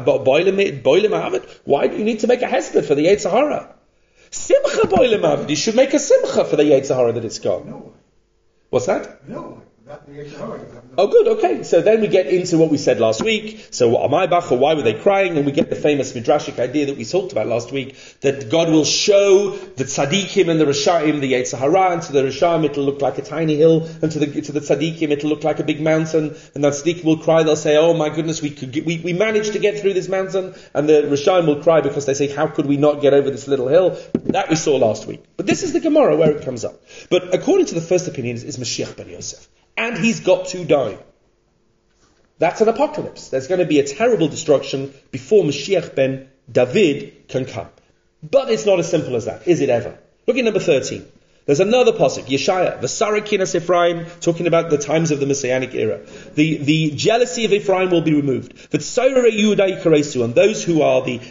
S1: boilim avid. Why do you need to make a hesped for the Yetzer Hara? Simcha boilim avid. You should make a simcha for the Yetzer Hara that it's gone.
S2: No.
S1: What's that?
S2: No. Not the Yetzer Hara.
S1: Oh, good, okay. So then we get into what we said last week. So, Amaybach, or why were they crying? And we get the famous Midrashic idea that we talked about last week, that God will show the Tzaddikim and the Rishayim, the Yetzer Hara, and to the Rishayim it'll look like a tiny hill, and to the Tzaddikim it'll look like a big mountain, and the Tzaddikim will cry, they'll say, oh my goodness, we managed to get through this mountain, and the Rishayim will cry because they say, how could we not get over this little hill? That we saw last week. But this is the Gemara where it comes up. But according to the first opinion, is Mashiach ben Yosef. And he's got to die. That's an apocalypse. There's going to be a terrible destruction before Mashiach ben David can come. But it's not as simple as that, is it ever? Look at number 13. There's another pasuk, Yeshaya, V'sara kinas Ephraim, talking about the times of the Messianic era. The jealousy of Ephraim will be removed. V'tzoyre Yehuda yikaresu, and those who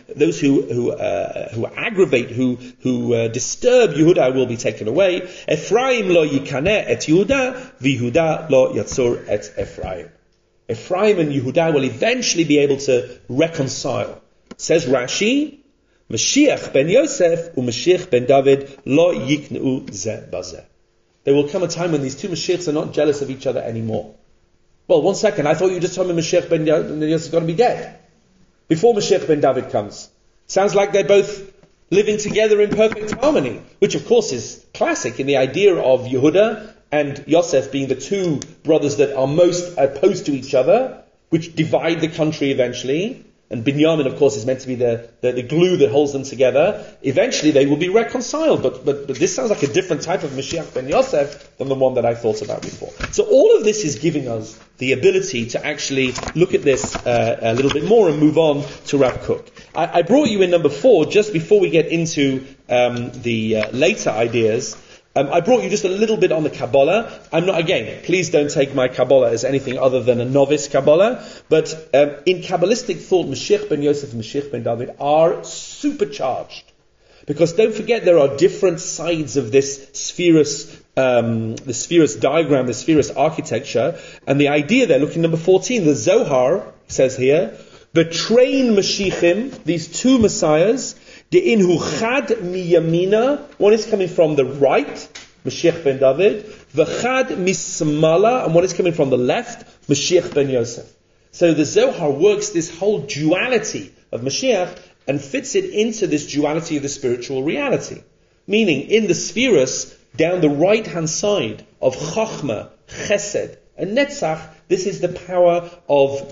S1: aggravate, who disturb Yehuda will be taken away. Ephraim lo yikaneh et Yehuda, v'Yehuda lo yatzor et Ephraim. Ephraim and Yehuda will eventually be able to reconcile. Says Rashi, Mashiach ben Yosef u'Mashiach ben David lo yikneu ze bazeh. There will come a time when these two Mashiachs are not jealous of each other anymore. Well, 1 second, I thought you just told me Mashiach ben Yosef is going to be dead before Mashiach ben David comes. Sounds like they're both living together in perfect harmony, which of course is classic in the idea of Yehuda and Yosef being the two brothers that are most opposed to each other, which divide the country eventually. And Binyamin, of course, is meant to be the glue that holds them together. Eventually, they will be reconciled. But this sounds like a different type of Mashiach ben Yosef than the one that I thought about before. So all of this is giving us the ability to actually look at this a little bit more and move on to Rav Kook. I brought you in number 4 just before we get into the later ideas. I brought you just a little bit on the Kabbalah. Please don't take my Kabbalah as anything other than a novice Kabbalah. But in Kabbalistic thought, Mashiach ben Yosef and Mashiach ben David are supercharged. Because don't forget, there are different sides of this spherus diagram, the spherus architecture. And the idea there, look in number 14, the Zohar says here, Betrain Mashiachim, these two messiahs, De'inhu chad miyamina, one is coming from the right, Mashiach ben David, v'chad mismala, and one is coming from the left, Mashiach ben Yosef. So the Zohar works this whole duality of Mashiach and fits it into this duality of the spiritual reality. Meaning, in the spherus, down the right-hand side of Chochmah, Chesed, and Netzach, this is the power of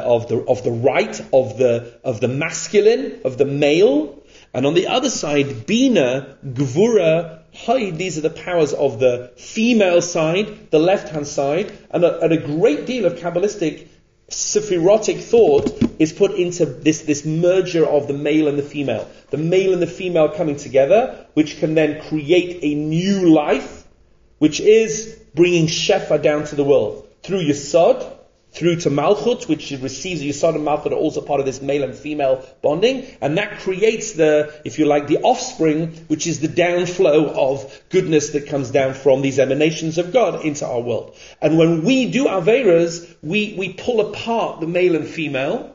S1: the right, of the masculine, of the male. And on the other side, Bina, Gvura, Haid, these are the powers of the female side, the left-hand side, and a great deal of Kabbalistic sephirotic thought is put into this merger of the male and the female. The male and the female coming together, which can then create a new life, which is bringing Shefa down to the world. Through Yesod, through to Malchut, which receives Yesod and Malchut are also part of this male and female bonding, and that creates the offspring, which is the downflow of goodness that comes down from these emanations of God into our world. And when we do Averas, we pull apart the male and female,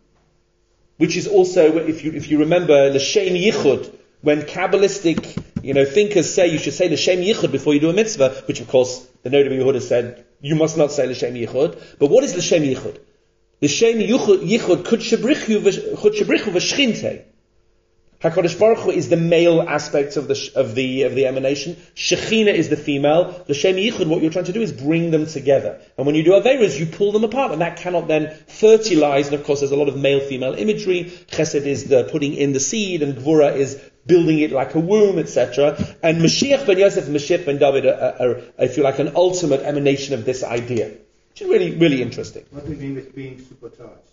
S1: which is also, if you remember, L'Shem Yichud, when Kabbalistic thinkers say you should say L'Shem Yichud before you do a mitzvah, which of course the Noda Yehuda said you must not say L'Shem Yichud. But what is L'Shem Yichud? L'Shem Yichud Kud Shebrichu V'Shchinte. HaKadosh Baruch Hu is the male aspect of the emanation. Shechina is the female. L'Shem Yichud, what you're trying to do is bring them together. And when you do Averas, you pull them apart, and that cannot then fertilize. And of course, there's a lot of male-female imagery. Chesed is the putting in the seed, and Gvura is building it like a womb, etc. And Mashiach ben Yosef and Mashiach ben David are, if you like, an ultimate emanation of this idea. Which is really, really interesting.
S3: What do you mean with being supercharged?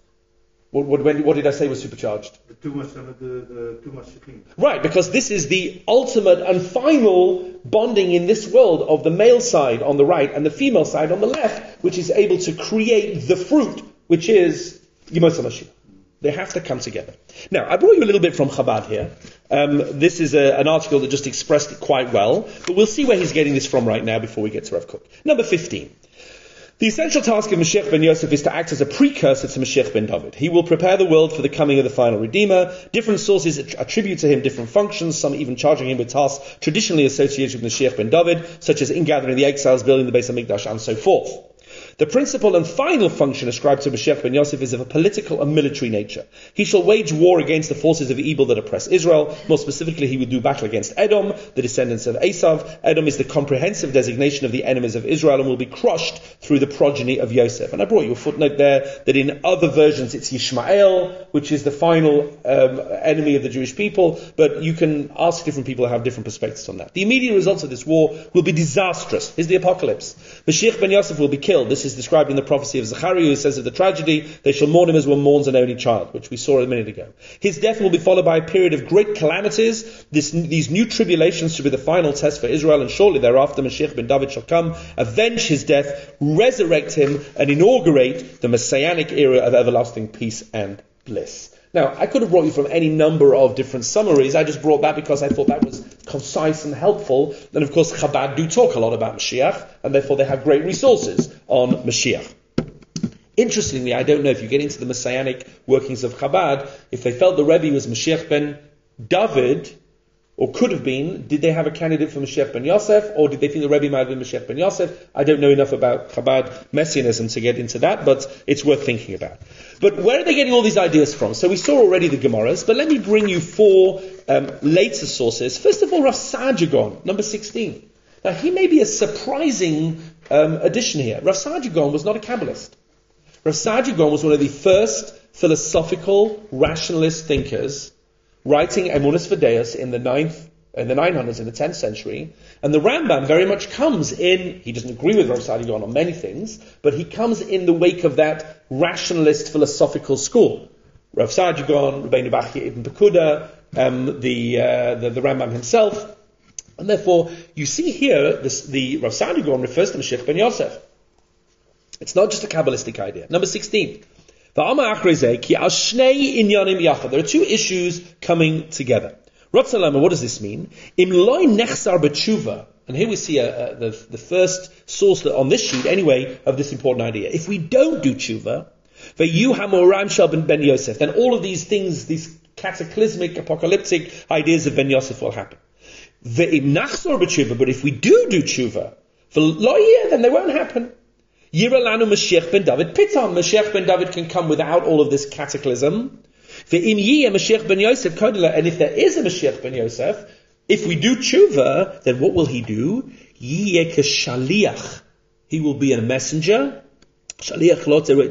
S1: What did I say was supercharged?
S3: The too much Shekhinah.
S1: Right, because this is the ultimate and final bonding in this world of the male side on the right and the female side on the left, which is able to create the fruit, which is Yemos HaMashiach. They have to come together. Now, I brought you a little bit from Chabad here. This is an article that just expressed it quite well, but we'll see where he's getting this from right now before we get to Rav Kook. Number 15. The essential task of Mashiach ben Yosef is to act as a precursor to Mashiach ben David. He will prepare the world for the coming of the final Redeemer. Different sources attribute to him different functions, some even charging him with tasks traditionally associated with Mashiach ben David, such as ingathering the exiles, building the Beis HaMikdash, and so forth. The principal and final function ascribed to Mashiach ben Yosef is of a political and military nature. He shall wage war against the forces of evil that oppress Israel. More specifically, he would do battle against Edom, the descendants of Esav. Edom is the comprehensive designation of the enemies of Israel and will be crushed through the progeny of Yosef. And I brought you a footnote there that in other versions it's Yishmael, which is the final enemy of the Jewish people, but you can ask different people who have different perspectives on that. The immediate results of this war will be disastrous. Here's the apocalypse. Mashiach ben Yosef will be killed. This is described in the prophecy of Zechariah, who says of the tragedy, they shall mourn him as one mourns an only child, which we saw a minute ago. His death will be followed by a period of great calamities. These new tribulations should be the final test for Israel, and shortly thereafter Mashiach ben David shall come, avenge his death, resurrect him, and inaugurate the messianic era of everlasting peace and bliss. Now, I could have brought you from any number of different summaries. I just brought that because I thought that was concise and helpful. And of course, Chabad do talk a lot about Mashiach, and therefore they have great resources on Mashiach. Interestingly, I don't know if you get into the messianic workings of Chabad, if they felt the Rebbe was Mashiach ben David, or could have been, did they have a candidate for Mashiach ben Yosef, or did they think the Rebbe might have been Mashiach ben Yosef? I don't know enough about Chabad messianism to get into that, but it's worth thinking about. But where are they getting all these ideas from? So we saw already the Gemaras, but let me bring you four later sources. First of all, Rav Saadia, number 16. Now he may be a surprising addition here. Rav Saadia was not a Kabbalist. Rav Saadia was one of the first philosophical rationalist thinkers writing Emunas V'Deos in the 900s, in the 10th century. And the Rambam very much comes in, he doesn't agree with Rav Saadia on many things, but he comes in the wake of that rationalist philosophical school. Rav Saadia, Rabbeinu Bachya Ibn Pekuda, the Rambam himself. And therefore, you see here, the Rav Saadia refers to Mashiach ben Yosef. It's not just a Kabbalistic idea. Number 16. There are two issues coming together. What does this mean? And here we see the first source on this sheet, anyway, of this important idea. If we don't do tshuva, then all of these things, these cataclysmic, apocalyptic ideas of Ben Yosef will happen. But if we do tshuva, then they won't happen. Yiralanu Mashiach ben David. Pitam, Mashiach ben David can come without all of this cataclysm. Mashiach ben Yosef, and if there is a Mashiach ben Yosef, if we do tshuva, then what will he do? Shaliach. He will be a messenger. Shaliach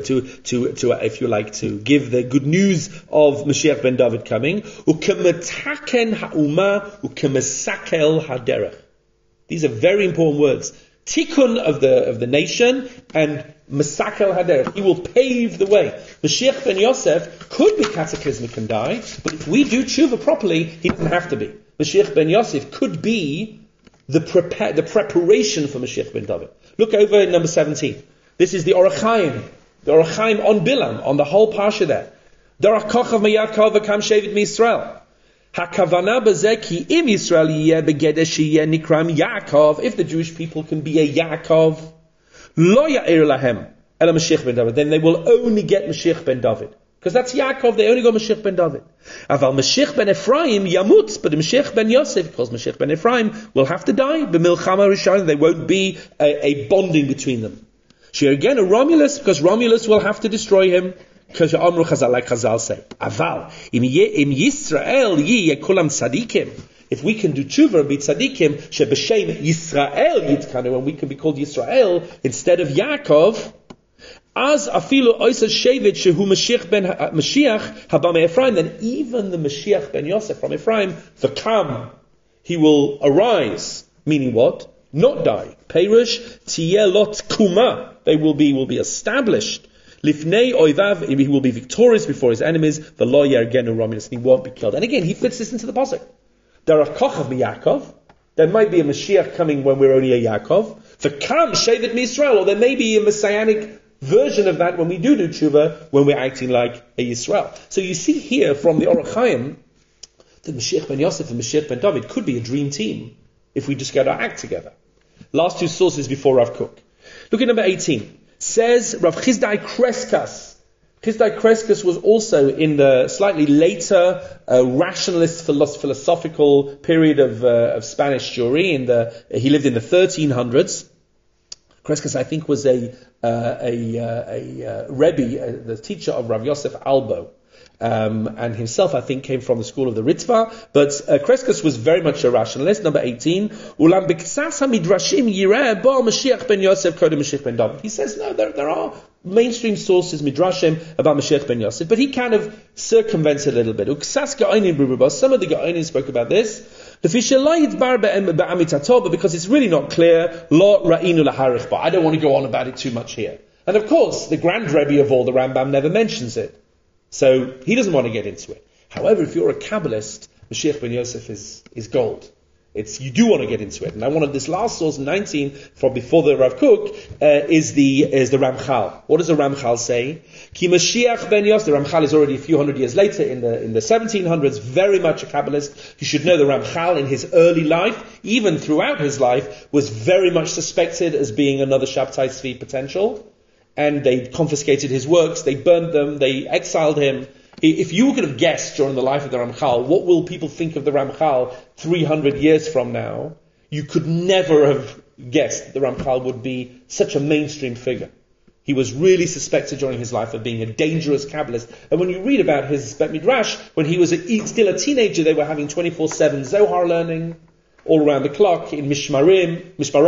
S1: to if you like, to give the good news of Mashiach ben David coming. Ukemetaken ha'uma ukemesakel haderech. These are very important words. Tikkun of the nation and Masakel Haderech. He will pave the way. Mashiach ben Yosef could be cataclysmic and die, but if we do tshuva properly, he doesn't have to be. Mashiach ben Yosef could be the preparation for Mashiach ben David. Look over in number 17. This is the Orach Chaim. The Orach Chaim on Bilam, on the whole parsha there. Darach kochav meyakov v'kam shevet miYisrael. Hakavana bezeki im Yisrael yeh begedesh yeh nikram Yaakov. If the Jewish people can be a Yaakov, lo ya'ir lahem ela Mashiach ben David, then they will only get Mashiach ben David. Because that's Yaakov, they only got Mashiach ben David. Aval Mashiach ben Ephraim yamut, but Mashiach ben Yosef, because Mashiach ben Ephraim will have to die. B'milchama rishon, there won't be a bonding between them. Shir again a Romulus, because Romulus will have to destroy him. Because Amru Chazal, like Chazal say, Aval im Yisrael yi kulam tzadikim. If we can do tshuva and be tzadikim, shebeshem Yisrael yitkanu, and we can be called Yisrael instead of Yaakov, as afilu oisas shevet shehu Mashiach ben Mashiach haba me'Ephraim, then even the Mashiach ben Yosef from Ephraim, v'kam, he will arise. Meaning what? Not die. Perush tiyelot kuma. They will be established. Lifnei oivav, he will be victorious before his enemies. V'lo yergenu Romulus, and he won't be killed. And again, he fits this into the pasuk. Darach kochav miYaakov. There might be a Mashiach coming when we're only a Yaakov. V'kam shevet miYisrael, or there may be a messianic version of that when we do tshuva, when we're acting like a Yisrael. So you see here from the Orach Chaim that Mashiach ben Yosef and Mashiach ben David could be a dream team if we just get our act together. Last two sources before Rav Kook. Look at number 18. Says Rav Chizdai Kreskas. Chizdai Kreskas was also in the slightly later rationalist philosophical period of Spanish Jewry. He lived in the 1300s. Kreskas, I think, was a Rebbe, the teacher of Rav Yosef Albo. And himself, I think, came from the school of the Ritva. But Crescus was very much a rationalist. Number 18. Ulam b'ksas hamidrashim yireh bo Mashiach ben Yosef kodem Mashiach ben David. He says, no, there are mainstream sources, midrashim, about Mashiach ben Yosef. But he kind of circumvents it a little bit. Uksas ga'onim brubba. Some of the ga'onim spoke about this. But because it's really not clear, lo ra'inu laharich ba. I don't want to go on about it too much here. And of course, the grand Rebbe of all, the Rambam, never mentions it. So he doesn't want to get into it. However, if you're a Kabbalist, Mashiach ben Yosef is gold. You do want to get into it. And I wanted this last source, 19, from before the Rav Kook, is the Ramchal. What does the Ramchal say? Ki Mashiach ben Yosef. The Ramchal is already a few hundred years later, in the 1700s, very much a Kabbalist. You should know the Ramchal in his early life, even throughout his life, was very much suspected as being another Shabtai Tzvi potential. And they confiscated his works, they burned them, they exiled him. If you could have guessed during the life of the Ramchal, what will people think of the Ramchal 300 years from now, you could never have guessed that the Ramchal would be such a mainstream figure. He was really suspected during his life of being a dangerous Kabbalist. And when you read about his Bet Midrash, when he was still a teenager, they were having 24/7 Zohar learning, all around the clock, in Mishmarot,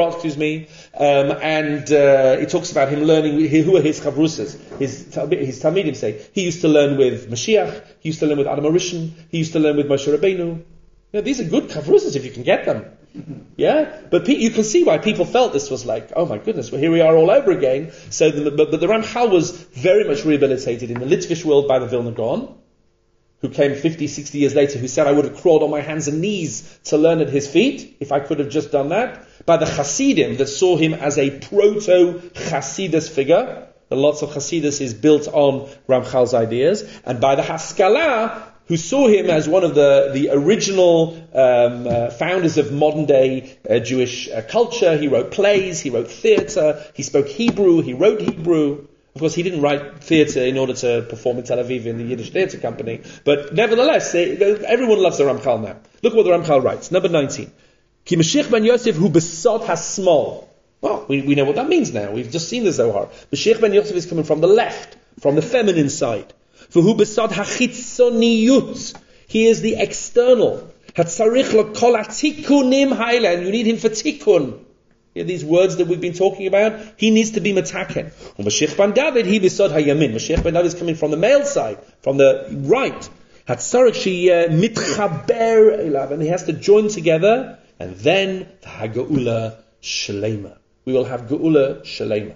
S1: and it talks about him learning, who are his chavrusas, his Talmidim say. He used to learn with Mashiach, he used to learn with Adam HaRishon, he used to learn with Moshe Rabbeinu. These are good chavrusas if you can get them. Yeah? But you can see why people felt this was like, oh my goodness, well here we are all over again. So, but the Ramchal was very much rehabilitated in the Litvish world by the Vilna Gaon, who came 50, 60 years later, who said, I would have crawled on my hands and knees to learn at his feet, if I could have just done that. By the Hasidim, that saw him as a proto-Hasidus figure. The lots of Hasidus is built on Ramchal's ideas. And by the Haskalah, who saw him as one of the original founders of modern-day Jewish culture. He wrote plays, he wrote theatre, he spoke Hebrew, he wrote Hebrew. Of course, he didn't write theatre in order to perform in Tel Aviv in the Yiddish Theatre Company. But nevertheless, everyone loves the Ramchal now. Look what the Ramchal writes. Number 19. Ki Mashiach ben Yosef hu besod ha-smol. Well, we know what that means now. We've just seen the Zohar. Mashiach ben Yosef is coming from the left, from the feminine side. V'hu besod ha-chitzoniyut. He is the external. Hatzarich lo kol ha-tikunim haile. And you need him for tikkun. These words that we've been talking about, he needs to be metaken. Mashiach ben David, he besod hayamin. Mashiach ben David is coming from the male side, from the right. Hatzarich she mitchaber elav, and he has to join together, and then the Haga'ula Shalema. We will have Geula Shalema.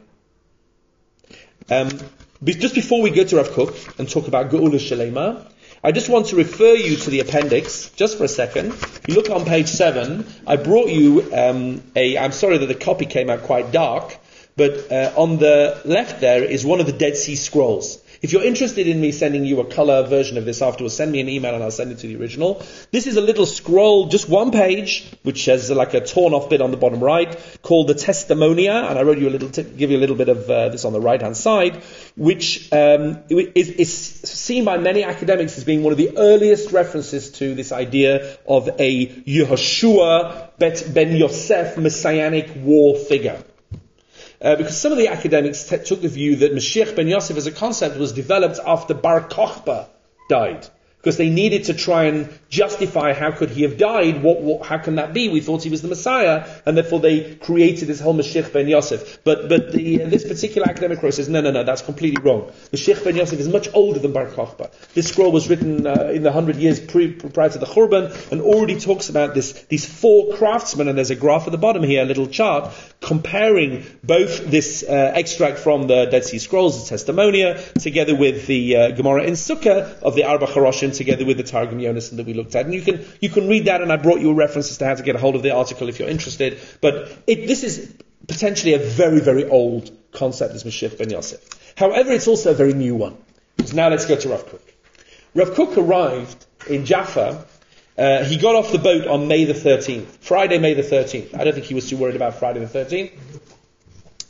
S1: Just before we go to Rav Kook and talk about Geula Shalema, I just want to refer you to the appendix, just for a second. If you look on page 7, I brought you I'm sorry that the copy came out quite dark, but on the left there is one of the Dead Sea Scrolls. If you're interested in me sending you a color version of this afterwards, send me an email and I'll send it to the original. This is a little scroll, just one page, which has like a torn off bit on the bottom right, called the Testimonia, and I wrote you give you a little bit of this on the right hand side, which is seen by many academics as being one of the earliest references to this idea of a Yehoshua ben Yosef messianic war figure. Because some of the academics took the view that Mashiach ben Yosef as a concept was developed after Bar Kokhba died. Because they needed to try and justify how could he have died, how can that be? We thought he was the Messiah, and therefore they created this whole Mashiach ben Yosef. But this particular academic says, no, that's completely wrong. Mashiach ben Yosef is much older than Bar Kokhba. This scroll was written in the 100 years prior to the Churban, and already talks about these 4 craftsmen, and there's a graph at the bottom here, a little chart, comparing both this extract from the Dead Sea Scrolls, the Testimonia, together with the Gemara in Sukkah of the Arba Charoshim, together with the Targum Yonasan that we looked at. And you can read that, and I brought you a reference as to how to get a hold of the article if you're interested. But this is potentially a very, very old concept, this Mashiach ben Yosef. However, it's also a very new one. So now let's go to Rav Kook. Rav Kook arrived in Jaffa. He got off the boat on May the 13th, Friday, May the 13th. I don't think he was too worried about Friday the 13th.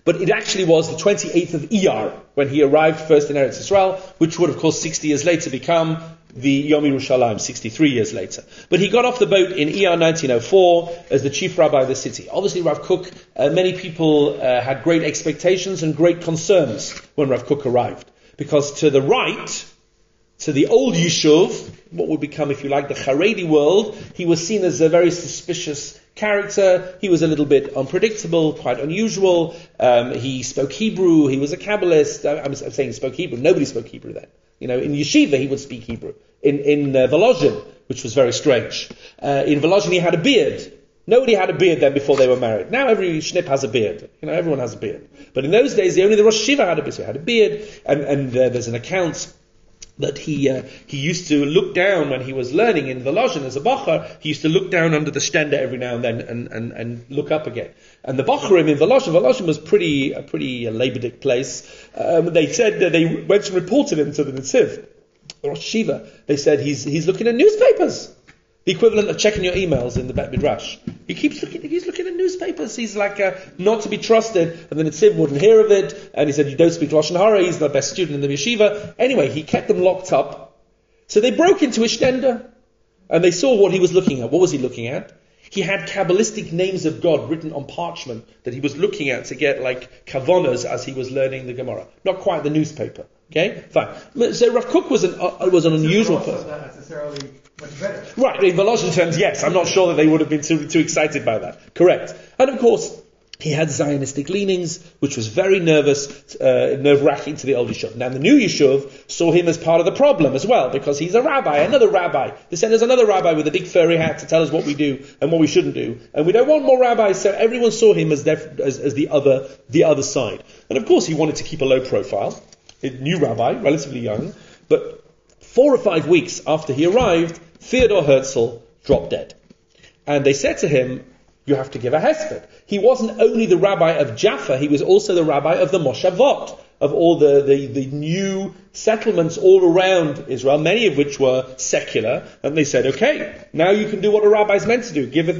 S1: But it actually was the 28th of Iyar when he arrived first in Eretz Yisrael, which would, of course, 60 years later become the Yom Yerushalayim, 63 years later. But he got off the boat in Iyar 1904 as the chief rabbi of the city. Obviously, Rav Kook, many people had great expectations and great concerns when Rav Kook arrived. Because to the right, to the old Yishuv, what would become, if you like, the Haredi world, he was seen as a very suspicious character. He was a little bit unpredictable, quite unusual. He spoke Hebrew. He was a Kabbalist. I'm saying he spoke Hebrew. Nobody spoke Hebrew then. In Yeshiva he would speak Hebrew. In Volozhin, which was very strange. In Volozhin he had a beard. Nobody had a beard then before they were married. Now every shnip has a beard. Everyone has a beard. But in those days, only the Rosh Yeshiva had a beard. And there's an account that he used to look down when he was learning in Volozhin as a Bachar. He used to look down under the stender every now and then and look up again. And the Bacharim in Volozhin was a pretty Leibedik place. They said that they went and reported him to the Netziv, the Rosh Yeshiva. They said he's looking at newspapers. The equivalent of checking your emails in the Bet Midrash. He's looking at newspapers. He's like not to be trusted. And the Netziv wouldn't hear of it. And he said, you don't speak Lashon Hara. He's the best student in the yeshiva. Anyway, he kept them locked up. So they broke into his stender. And they saw what he was looking at. What was he looking at? He had Kabbalistic names of God written on parchment that he was looking at to get like kavanas as he was learning the Gemara. Not quite the newspaper. Okay? Fine. So Rav Kook was an unusual person.
S2: Not necessarily much better.
S1: Right, in Volozhin terms, yes. I'm not sure that they would have been too excited by that. Correct. And of course, he had Zionistic leanings, which was very nerve-wracking to the old Yishuv. Now, the new Yishuv saw him as part of the problem as well, because he's a rabbi, another rabbi. They said there's another rabbi with a big furry hat to tell us what we do and what we shouldn't do. And we don't want more rabbis, so everyone saw him as the other side. And of course, he wanted to keep a low profile. A new rabbi, relatively young, but 4 or 5 weeks after he arrived, Theodor Herzl dropped dead. And they said to him, you have to give a hesped. He wasn't only the rabbi of Jaffa, he was also the rabbi of the Moshavot, of all the new settlements all around Israel, many of which were secular. And they said, okay, now you can do what a rabbi is meant to do. Give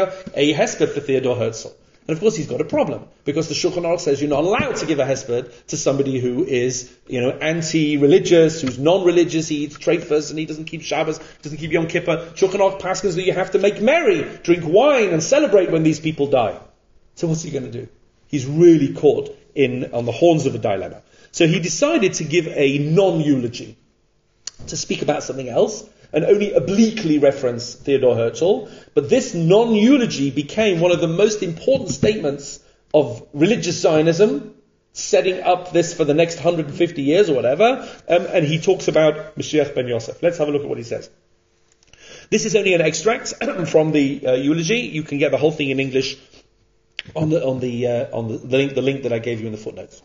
S1: a hesped for Theodor Herzl. And of course he's got a problem, because the Shulchan Aruch says you're not allowed to give a hesped to somebody who is, anti-religious, who's non-religious, he eats treifas and he doesn't keep Shabbos, doesn't keep Yom Kippur. Shulchan Aruch paskins that you have to make merry, drink wine and celebrate when these people die. So what's he going to do? He's really caught on the horns of a dilemma. So he decided to give a non-eulogy, to speak about something else, and only obliquely reference Theodor Herzl. But this non-eulogy became one of the most important statements of religious Zionism, setting up this for the next 150 years or whatever. And he talks about Mashiach ben Yosef. Let's have a look at what he says. This is only an extract from the eulogy. You can get the whole thing in English on the link that I gave you in the footnotes.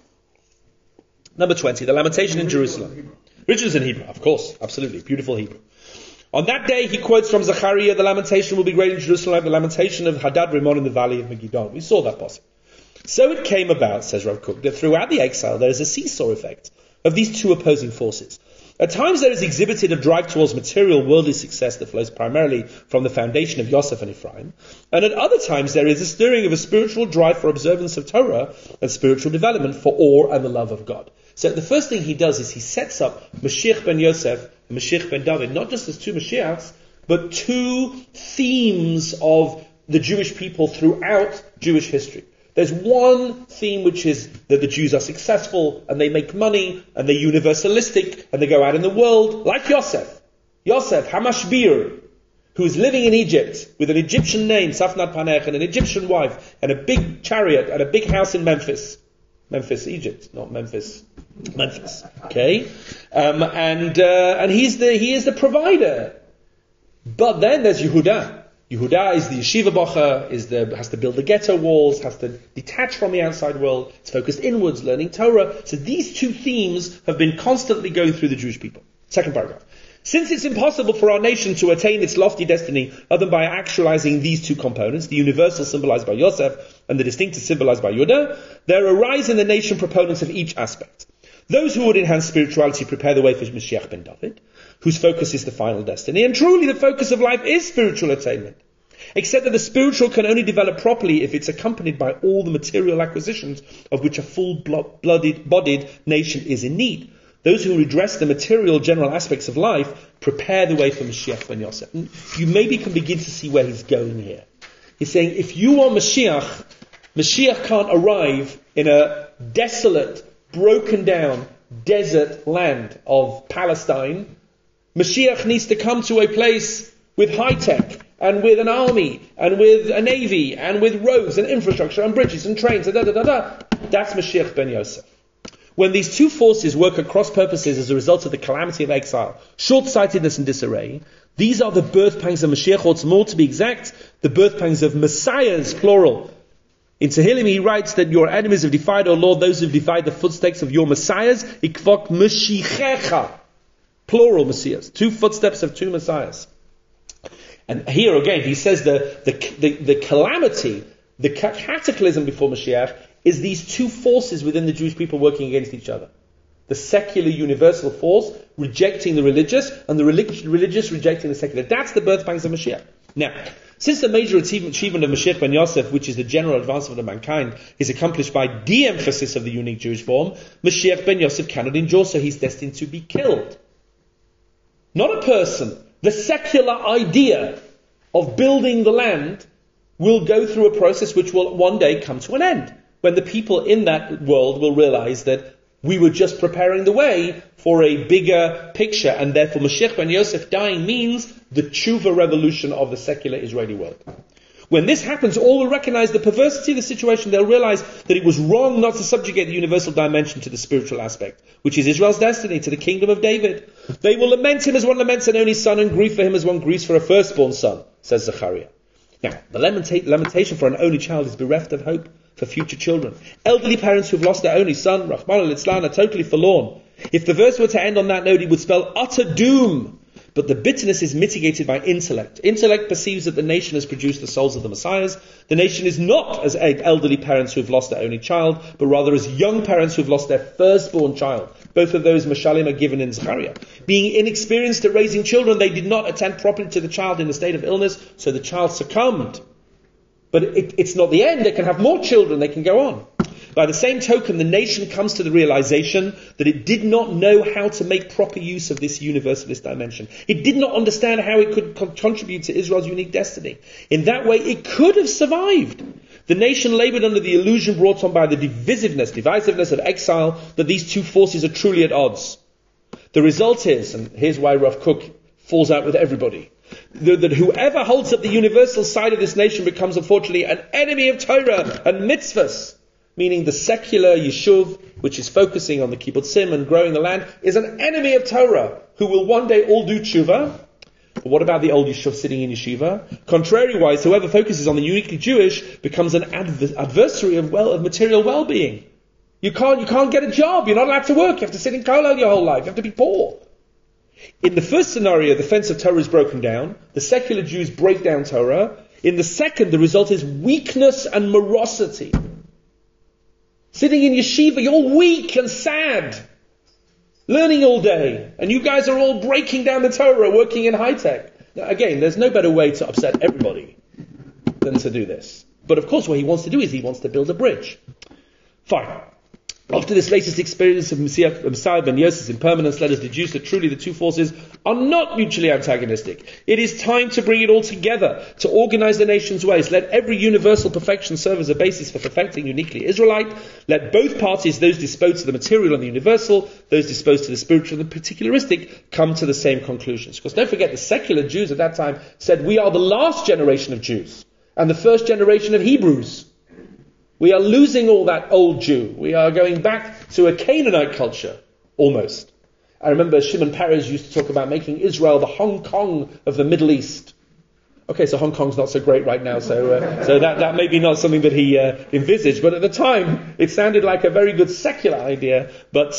S1: Number 20, the Lamentation in Jerusalem. Richard's in Hebrew, of course, absolutely, beautiful Hebrew. On that day, he quotes from Zechariah, the lamentation will be great in Jerusalem, like the lamentation of Hadad Rimon in the valley of Megiddo. We saw that possible. So it came about, says Rav Kook, that throughout the exile there is a seesaw effect of these two opposing forces. At times there is exhibited a drive towards material worldly success that flows primarily from the foundation of Yosef and Ephraim, and at other times there is a stirring of a spiritual drive for observance of Torah and spiritual development for awe and the love of God. So the first thing he does is he sets up Mashiach ben Yosef and Mashiach ben David, not just as two Mashiachs, but two themes of the Jewish people throughout Jewish history. There's one theme which is that the Jews are successful and they make money and they're universalistic and they go out in the world, like Yosef, Hamashbir, who is living in Egypt with an Egyptian name, Safnat Panech, and an Egyptian wife and a big chariot and a big house in Memphis. Memphis, Egypt, not Memphis. Okay? And he is the provider. But then there's Yehuda. Yehuda is the yeshiva bacher, has to build the ghetto walls, has to detach from the outside world, it's focused inwards, learning Torah. So these two themes have been constantly going through the Jewish people. Second paragraph. Since it's impossible for our nation to attain its lofty destiny other than by actualizing these two components, the universal symbolized by Yosef and the distinctive symbolized by Yehuda, there arise in the nation proponents of each aspect. Those who would enhance spirituality prepare the way for Mashiach ben David, whose focus is the final destiny, and truly the focus of life is spiritual attainment. Except that the spiritual can only develop properly if it's accompanied by all the material acquisitions of which a full-bodied nation is in need. Those who redress the material general aspects of life prepare the way for Mashiach ben Yosef. And you maybe can begin to see where he's going here. He's saying, if you want Mashiach, Mashiach can't arrive in a desolate, broken down, desert land of Palestine. Mashiach needs to come to a place with high tech, and with an army, and with a navy, and with roads, and infrastructure, and bridges, and trains, and da-da-da-da. That's Mashiach ben Yosef. When these two forces work at cross purposes as a result of the calamity of exile, short-sightedness and disarray, these are the birth pangs of Mashiach, or more to be exact, the birth pangs of messiahs, plural. In Tehillim he writes that your enemies have defied, O Lord, those who have defied the footsteps of your messiahs, ikvok Mashiachecha, plural messiahs, two footsteps of two messiahs. And here again, he says the calamity, the cataclysm before Mashiach is these two forces within the Jewish people working against each other. The secular universal force rejecting the religious, and the religious rejecting the secular. That's the birth pangs of Mashiach. Now, since the major achievement of Mashiach ben Yosef, which is the general advancement of mankind, is accomplished by de-emphasis of the unique Jewish form, Mashiach ben Yosef cannot endure, so he's destined to be killed. Not a person. The secular idea of building the land will go through a process which will one day come to an end, when the people in that world will realize that we were just preparing the way for a bigger picture, and therefore Mashiach ben Yosef dying means the tshuva revolution of the secular Israeli world. When this happens, all will recognize the perversity of the situation. They'll realize that it was wrong not to subjugate the universal dimension to the spiritual aspect, which is Israel's destiny, to the kingdom of David. They will lament him as one laments an only son, and grieve for him as one grieves for a firstborn son, says Zechariah. Now, the lamentation for an only child is bereft of hope for future children. Elderly parents who have lost their only son, Rahman al-Islam, are totally forlorn. If the verse were to end on that note, it would spell utter doom. But the bitterness is mitigated by intellect. Intellect perceives that the nation has produced the souls of the messiahs. The nation is not as elderly parents who have lost their only child, but rather as young parents who have lost their firstborn child. Both of those mashalim are given in Zechariah. Being inexperienced at raising children, they did not attend properly to the child in a state of illness, so the child succumbed. But it's not the end. They can have more children. They can go on. By the same token, the nation comes to the realization that it did not know how to make proper use of this universalist dimension. It did not understand how it could contribute to Israel's unique destiny. In that way, it could have survived. The nation labored under the illusion brought on by the divisiveness of exile, that these two forces are truly at odds. The result is, and here's why Rav Kook falls out with everybody, that whoever holds up the universal side of this nation becomes unfortunately an enemy of Torah and mitzvahs. Meaning the secular yeshuv, which is focusing on the kibbutzim and growing the land, is an enemy of Torah, who will one day all do tshuva. But what about the old yeshuv sitting in yeshiva? Contrariwise, whoever focuses on the uniquely Jewish becomes an adversary of material well-being. You can't get a job. You're not allowed to work. You have to sit in kollel your whole life. You have to be poor. In the first scenario, the fence of Torah is broken down. The secular Jews break down Torah. In the second, the result is weakness and morosity. Sitting in yeshiva, you're weak and sad. Learning all day. And you guys are all breaking down the Torah, working in high tech. Now, again, there's no better way to upset everybody than to do this. But of course what he wants to do is he wants to build a bridge. Fine. After this latest experience of Messiah ben Yosef's impermanence, let us deduce that truly the two forces are not mutually antagonistic. It is time to bring it all together, to organize the nation's ways. Let every universal perfection serve as a basis for perfecting uniquely Israelite. Let both parties, those disposed to the material and the universal, those disposed to the spiritual and the particularistic, come to the same conclusions. Because don't forget, the secular Jews at that time said, we are the last generation of Jews and the first generation of Hebrews. We are losing all that old Jew. We are going back to a Canaanite culture, almost. I remember Shimon Peres used to talk about making Israel the Hong Kong of the Middle East. Okay, so Hong Kong's not so great right now, so that may be not something that he envisaged. But at the time, it sounded like a very good secular idea, but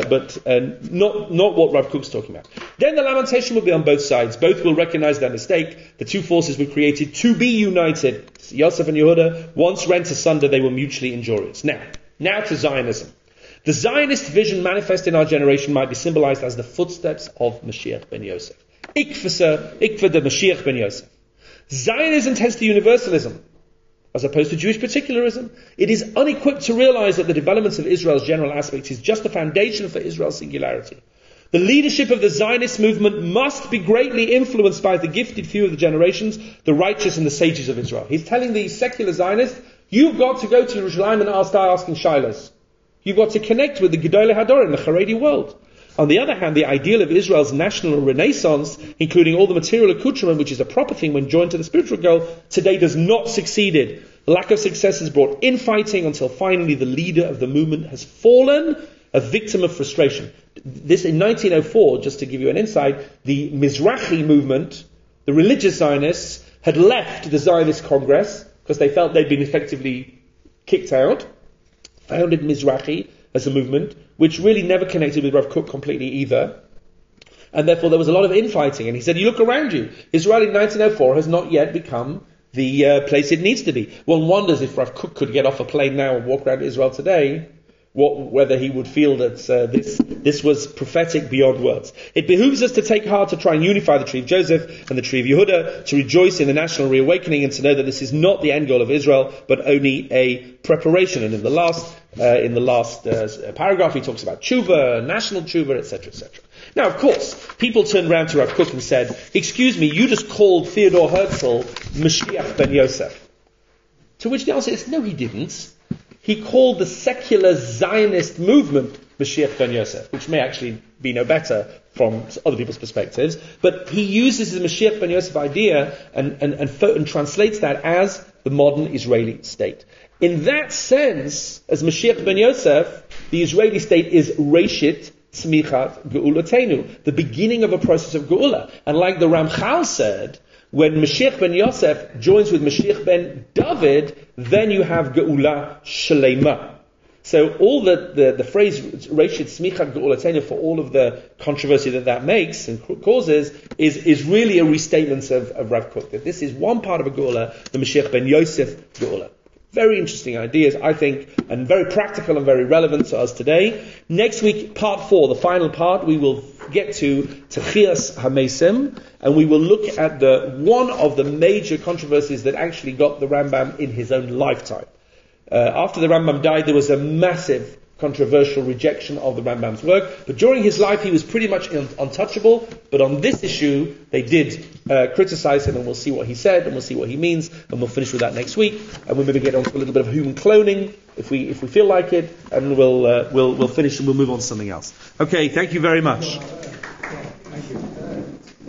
S1: not what Rav Kook's talking about. Then the lamentation will be on both sides. Both will recognize their mistake. The two forces were created to be united. Yosef and Yehuda, once rent asunder, they were mutually injurious. Now to Zionism. The Zionist vision manifest in our generation might be symbolized as the footsteps of Mashiach ben Yosef. Ikva de Mashiach ben Yosef. Zionism tends to universalism, as opposed to Jewish particularism. It is unequipped to realize that the developments of Israel's general aspects is just the foundation for Israel's singularity. The leadership of the Zionist movement must be greatly influenced by the gifted few of the generations, the righteous and the sages of Israel. He's telling these secular Zionists, you've got to go to Jerusalem and start asking shilas. You've got to connect with the Gedolei Hador in the Haredi world. On the other hand, the ideal of Israel's national renaissance, including all the material accoutrement, which is a proper thing when joined to the spiritual goal, today does not succeed. Lack of success has brought infighting until finally the leader of the movement has fallen, a victim of frustration. This in 1904, just to give you an insight, the Mizrahi movement, the religious Zionists, had left the Zionist Congress because they felt they'd been effectively kicked out, founded Mizrahi as a movement, which really never connected with Rav Kook completely either. And therefore there was a lot of infighting. And he said, you look around you. Israel in 1904 has not yet become the place it needs to be. One wonders if Rav Kook could get off a plane now and walk around Israel today, whether he would feel that this was prophetic beyond words. It behooves us to take heart to try and unify the tree of Joseph and the tree of Yehuda, to rejoice in the national reawakening and to know that this is not the end goal of Israel, but only a preparation. And in the last paragraph he talks about tshuva, national tshuva, etc., etc. Now, of course, people turned around to Rav Kook and said, excuse me, you just called Theodor Herzl Mashiach ben Yosef. To which the answer is, no, he didn't. He called the secular Zionist movement Mashiach ben Yosef, which may actually be no better from other people's perspectives, but he uses the Mashiach ben Yosef idea and translates that as the modern Israeli state. In that sense, as Mashiach ben Yosef, the Israeli state is Reshit Tzmichat Geulatenu, the beginning of a process of Geula. And like the Ramchal said, when Mashiach ben Yosef joins with Mashiach ben David, then you have Geula Shalema. So all the phrase Reshit Tzmichat Geulatenu, for all of the controversy that makes and causes, is really a restatement of Rav Kook. That this is one part of a Geula, the Mashiach ben Yosef Geula. Very interesting ideas, I think, and very practical and very relevant to us today. Next week, part 4, the final part, we will get to Techias HaMesim, and we will look at one of the major controversies that actually got the Rambam in his own lifetime. After the Rambam died, there was a massive controversial rejection of the Rambam's work, but during his life he was pretty much untouchable. But on this issue they did criticize him, and we'll see what he said and we'll see what he means, and we'll finish with that next week, and we'll maybe get on to a little bit of human cloning if we feel like it, and we'll finish and we'll move on to something else. Okay, thank you very much.